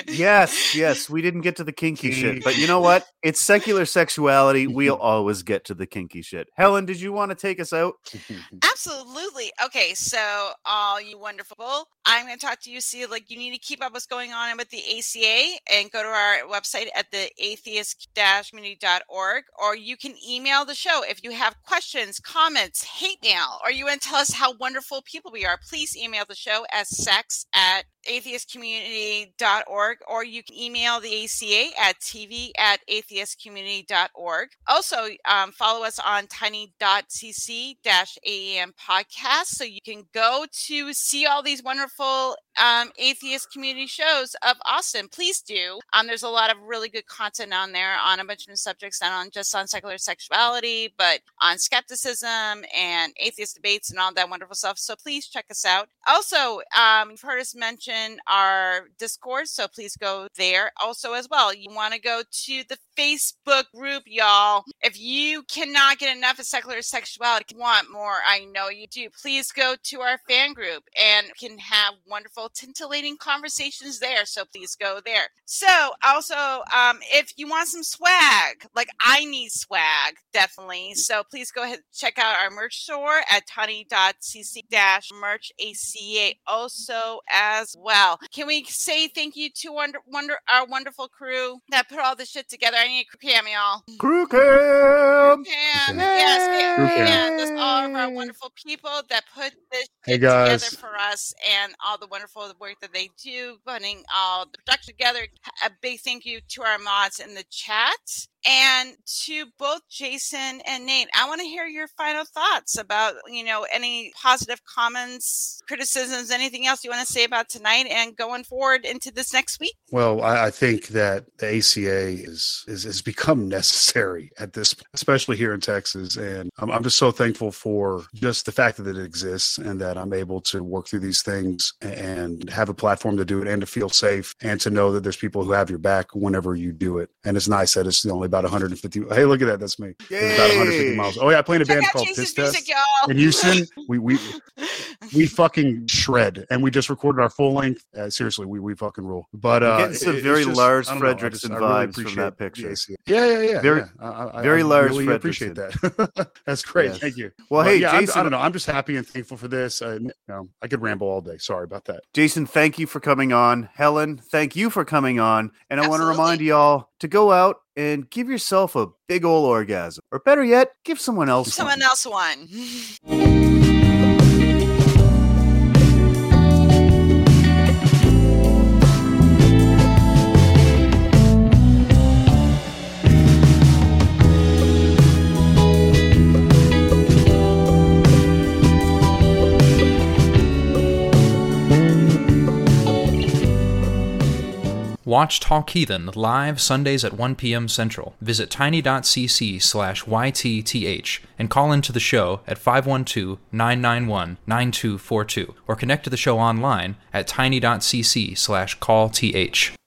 Yes, yes, we didn't get to the kinky shit, but you know what? It's secular sexuality. We'll always get to the kinky shit. Helen, did you want to take us out? Absolutely. Okay, so all you wonderful people, I'm going to talk to you. See, like you need to keep up what's going on with the A C A and go to our website at the atheist community dot org, or you can email the show if you have questions, comments, hate mail, or you want to tell us how wonderful people we are. Please email the show at sex at atheist community dot org, or you can email the A C A at tv at atheist community dot org. Also, um, follow us on tiny dot c c dash A E M podcast so you can go to see all these wonderful um, atheist community shows of Austin. Please do. Um, there's a lot of really good content on there on a bunch of subjects, not on just on secular sexuality, but on skepticism and atheist debates and all that wonderful stuff. So please check us out. Also, um, you've heard us mention our Discord, so please go there also as well. You want to go to the Facebook group, y'all. If you cannot get enough of secular sexuality, want more, I know you do, please go to our fan group and can have wonderful titillating conversations there. So please go there. So also, um, if you want some swag, like I need swag, definitely. So please go ahead and check out our merch store at tiny dot c c dash merch A C A also as well. Can we say thank you to wonder, wonder our wonderful crew that put all this shit together? I need a crew cam, y'all. Crew cam. Cam. Yes, Crew cam. and just all of our wonderful people that put this Hey, shit guys. together for us and all the wonderful work that they do, putting all the production together. A big thank you to our mods in the chat. And to both Jason and Nate, I want to hear your final thoughts about, you know, any positive comments, criticisms, anything else you want to say about tonight and going forward into this next week. Well, I, I think that the A C A is, is has become necessary at this, especially here in Texas. And I'm, I'm just so thankful for just the fact that it exists and that I'm able to work through these things and have a platform to do it and to feel safe and to know that there's people who have your back whenever you do it. And it's nice that it's only about one hundred fifty. Hey, look at that. That's me. It's about one hundred fifty miles. Oh, yeah. I play in a Check band out called Jason's Piss Test music, y'all. in Houston. We, we, we fucking shred. And we just recorded our full length. Uh, seriously, we, we fucking rule. But, I'm uh, getting some it- very it's just- Lars I don't know, I Fredrickson just- I really vibes from appreciate that the picture. A C A. Yeah, yeah, yeah. Very, yeah. I, I, very I Lars really appreciate Fredrickson. that. That's great. Yes. Thank you. Well, But hey, yeah, I'm- Jason- I don't know. I'm just happy and thankful for this. Uh, you know, I could ramble all day. Sorry about that. Jason, thank you for coming on. Helen, thank you for coming on. And I want to remind y'all to go out and give yourself a big ol' orgasm. Or better yet, give someone else one. Someone else won. Watch Talk Heathen live Sundays at one p.m. Central. Visit tiny.cc slash YTTH and call into the show at five one two, nine nine one, nine two four two or connect to the show online at tiny.cc slash callth.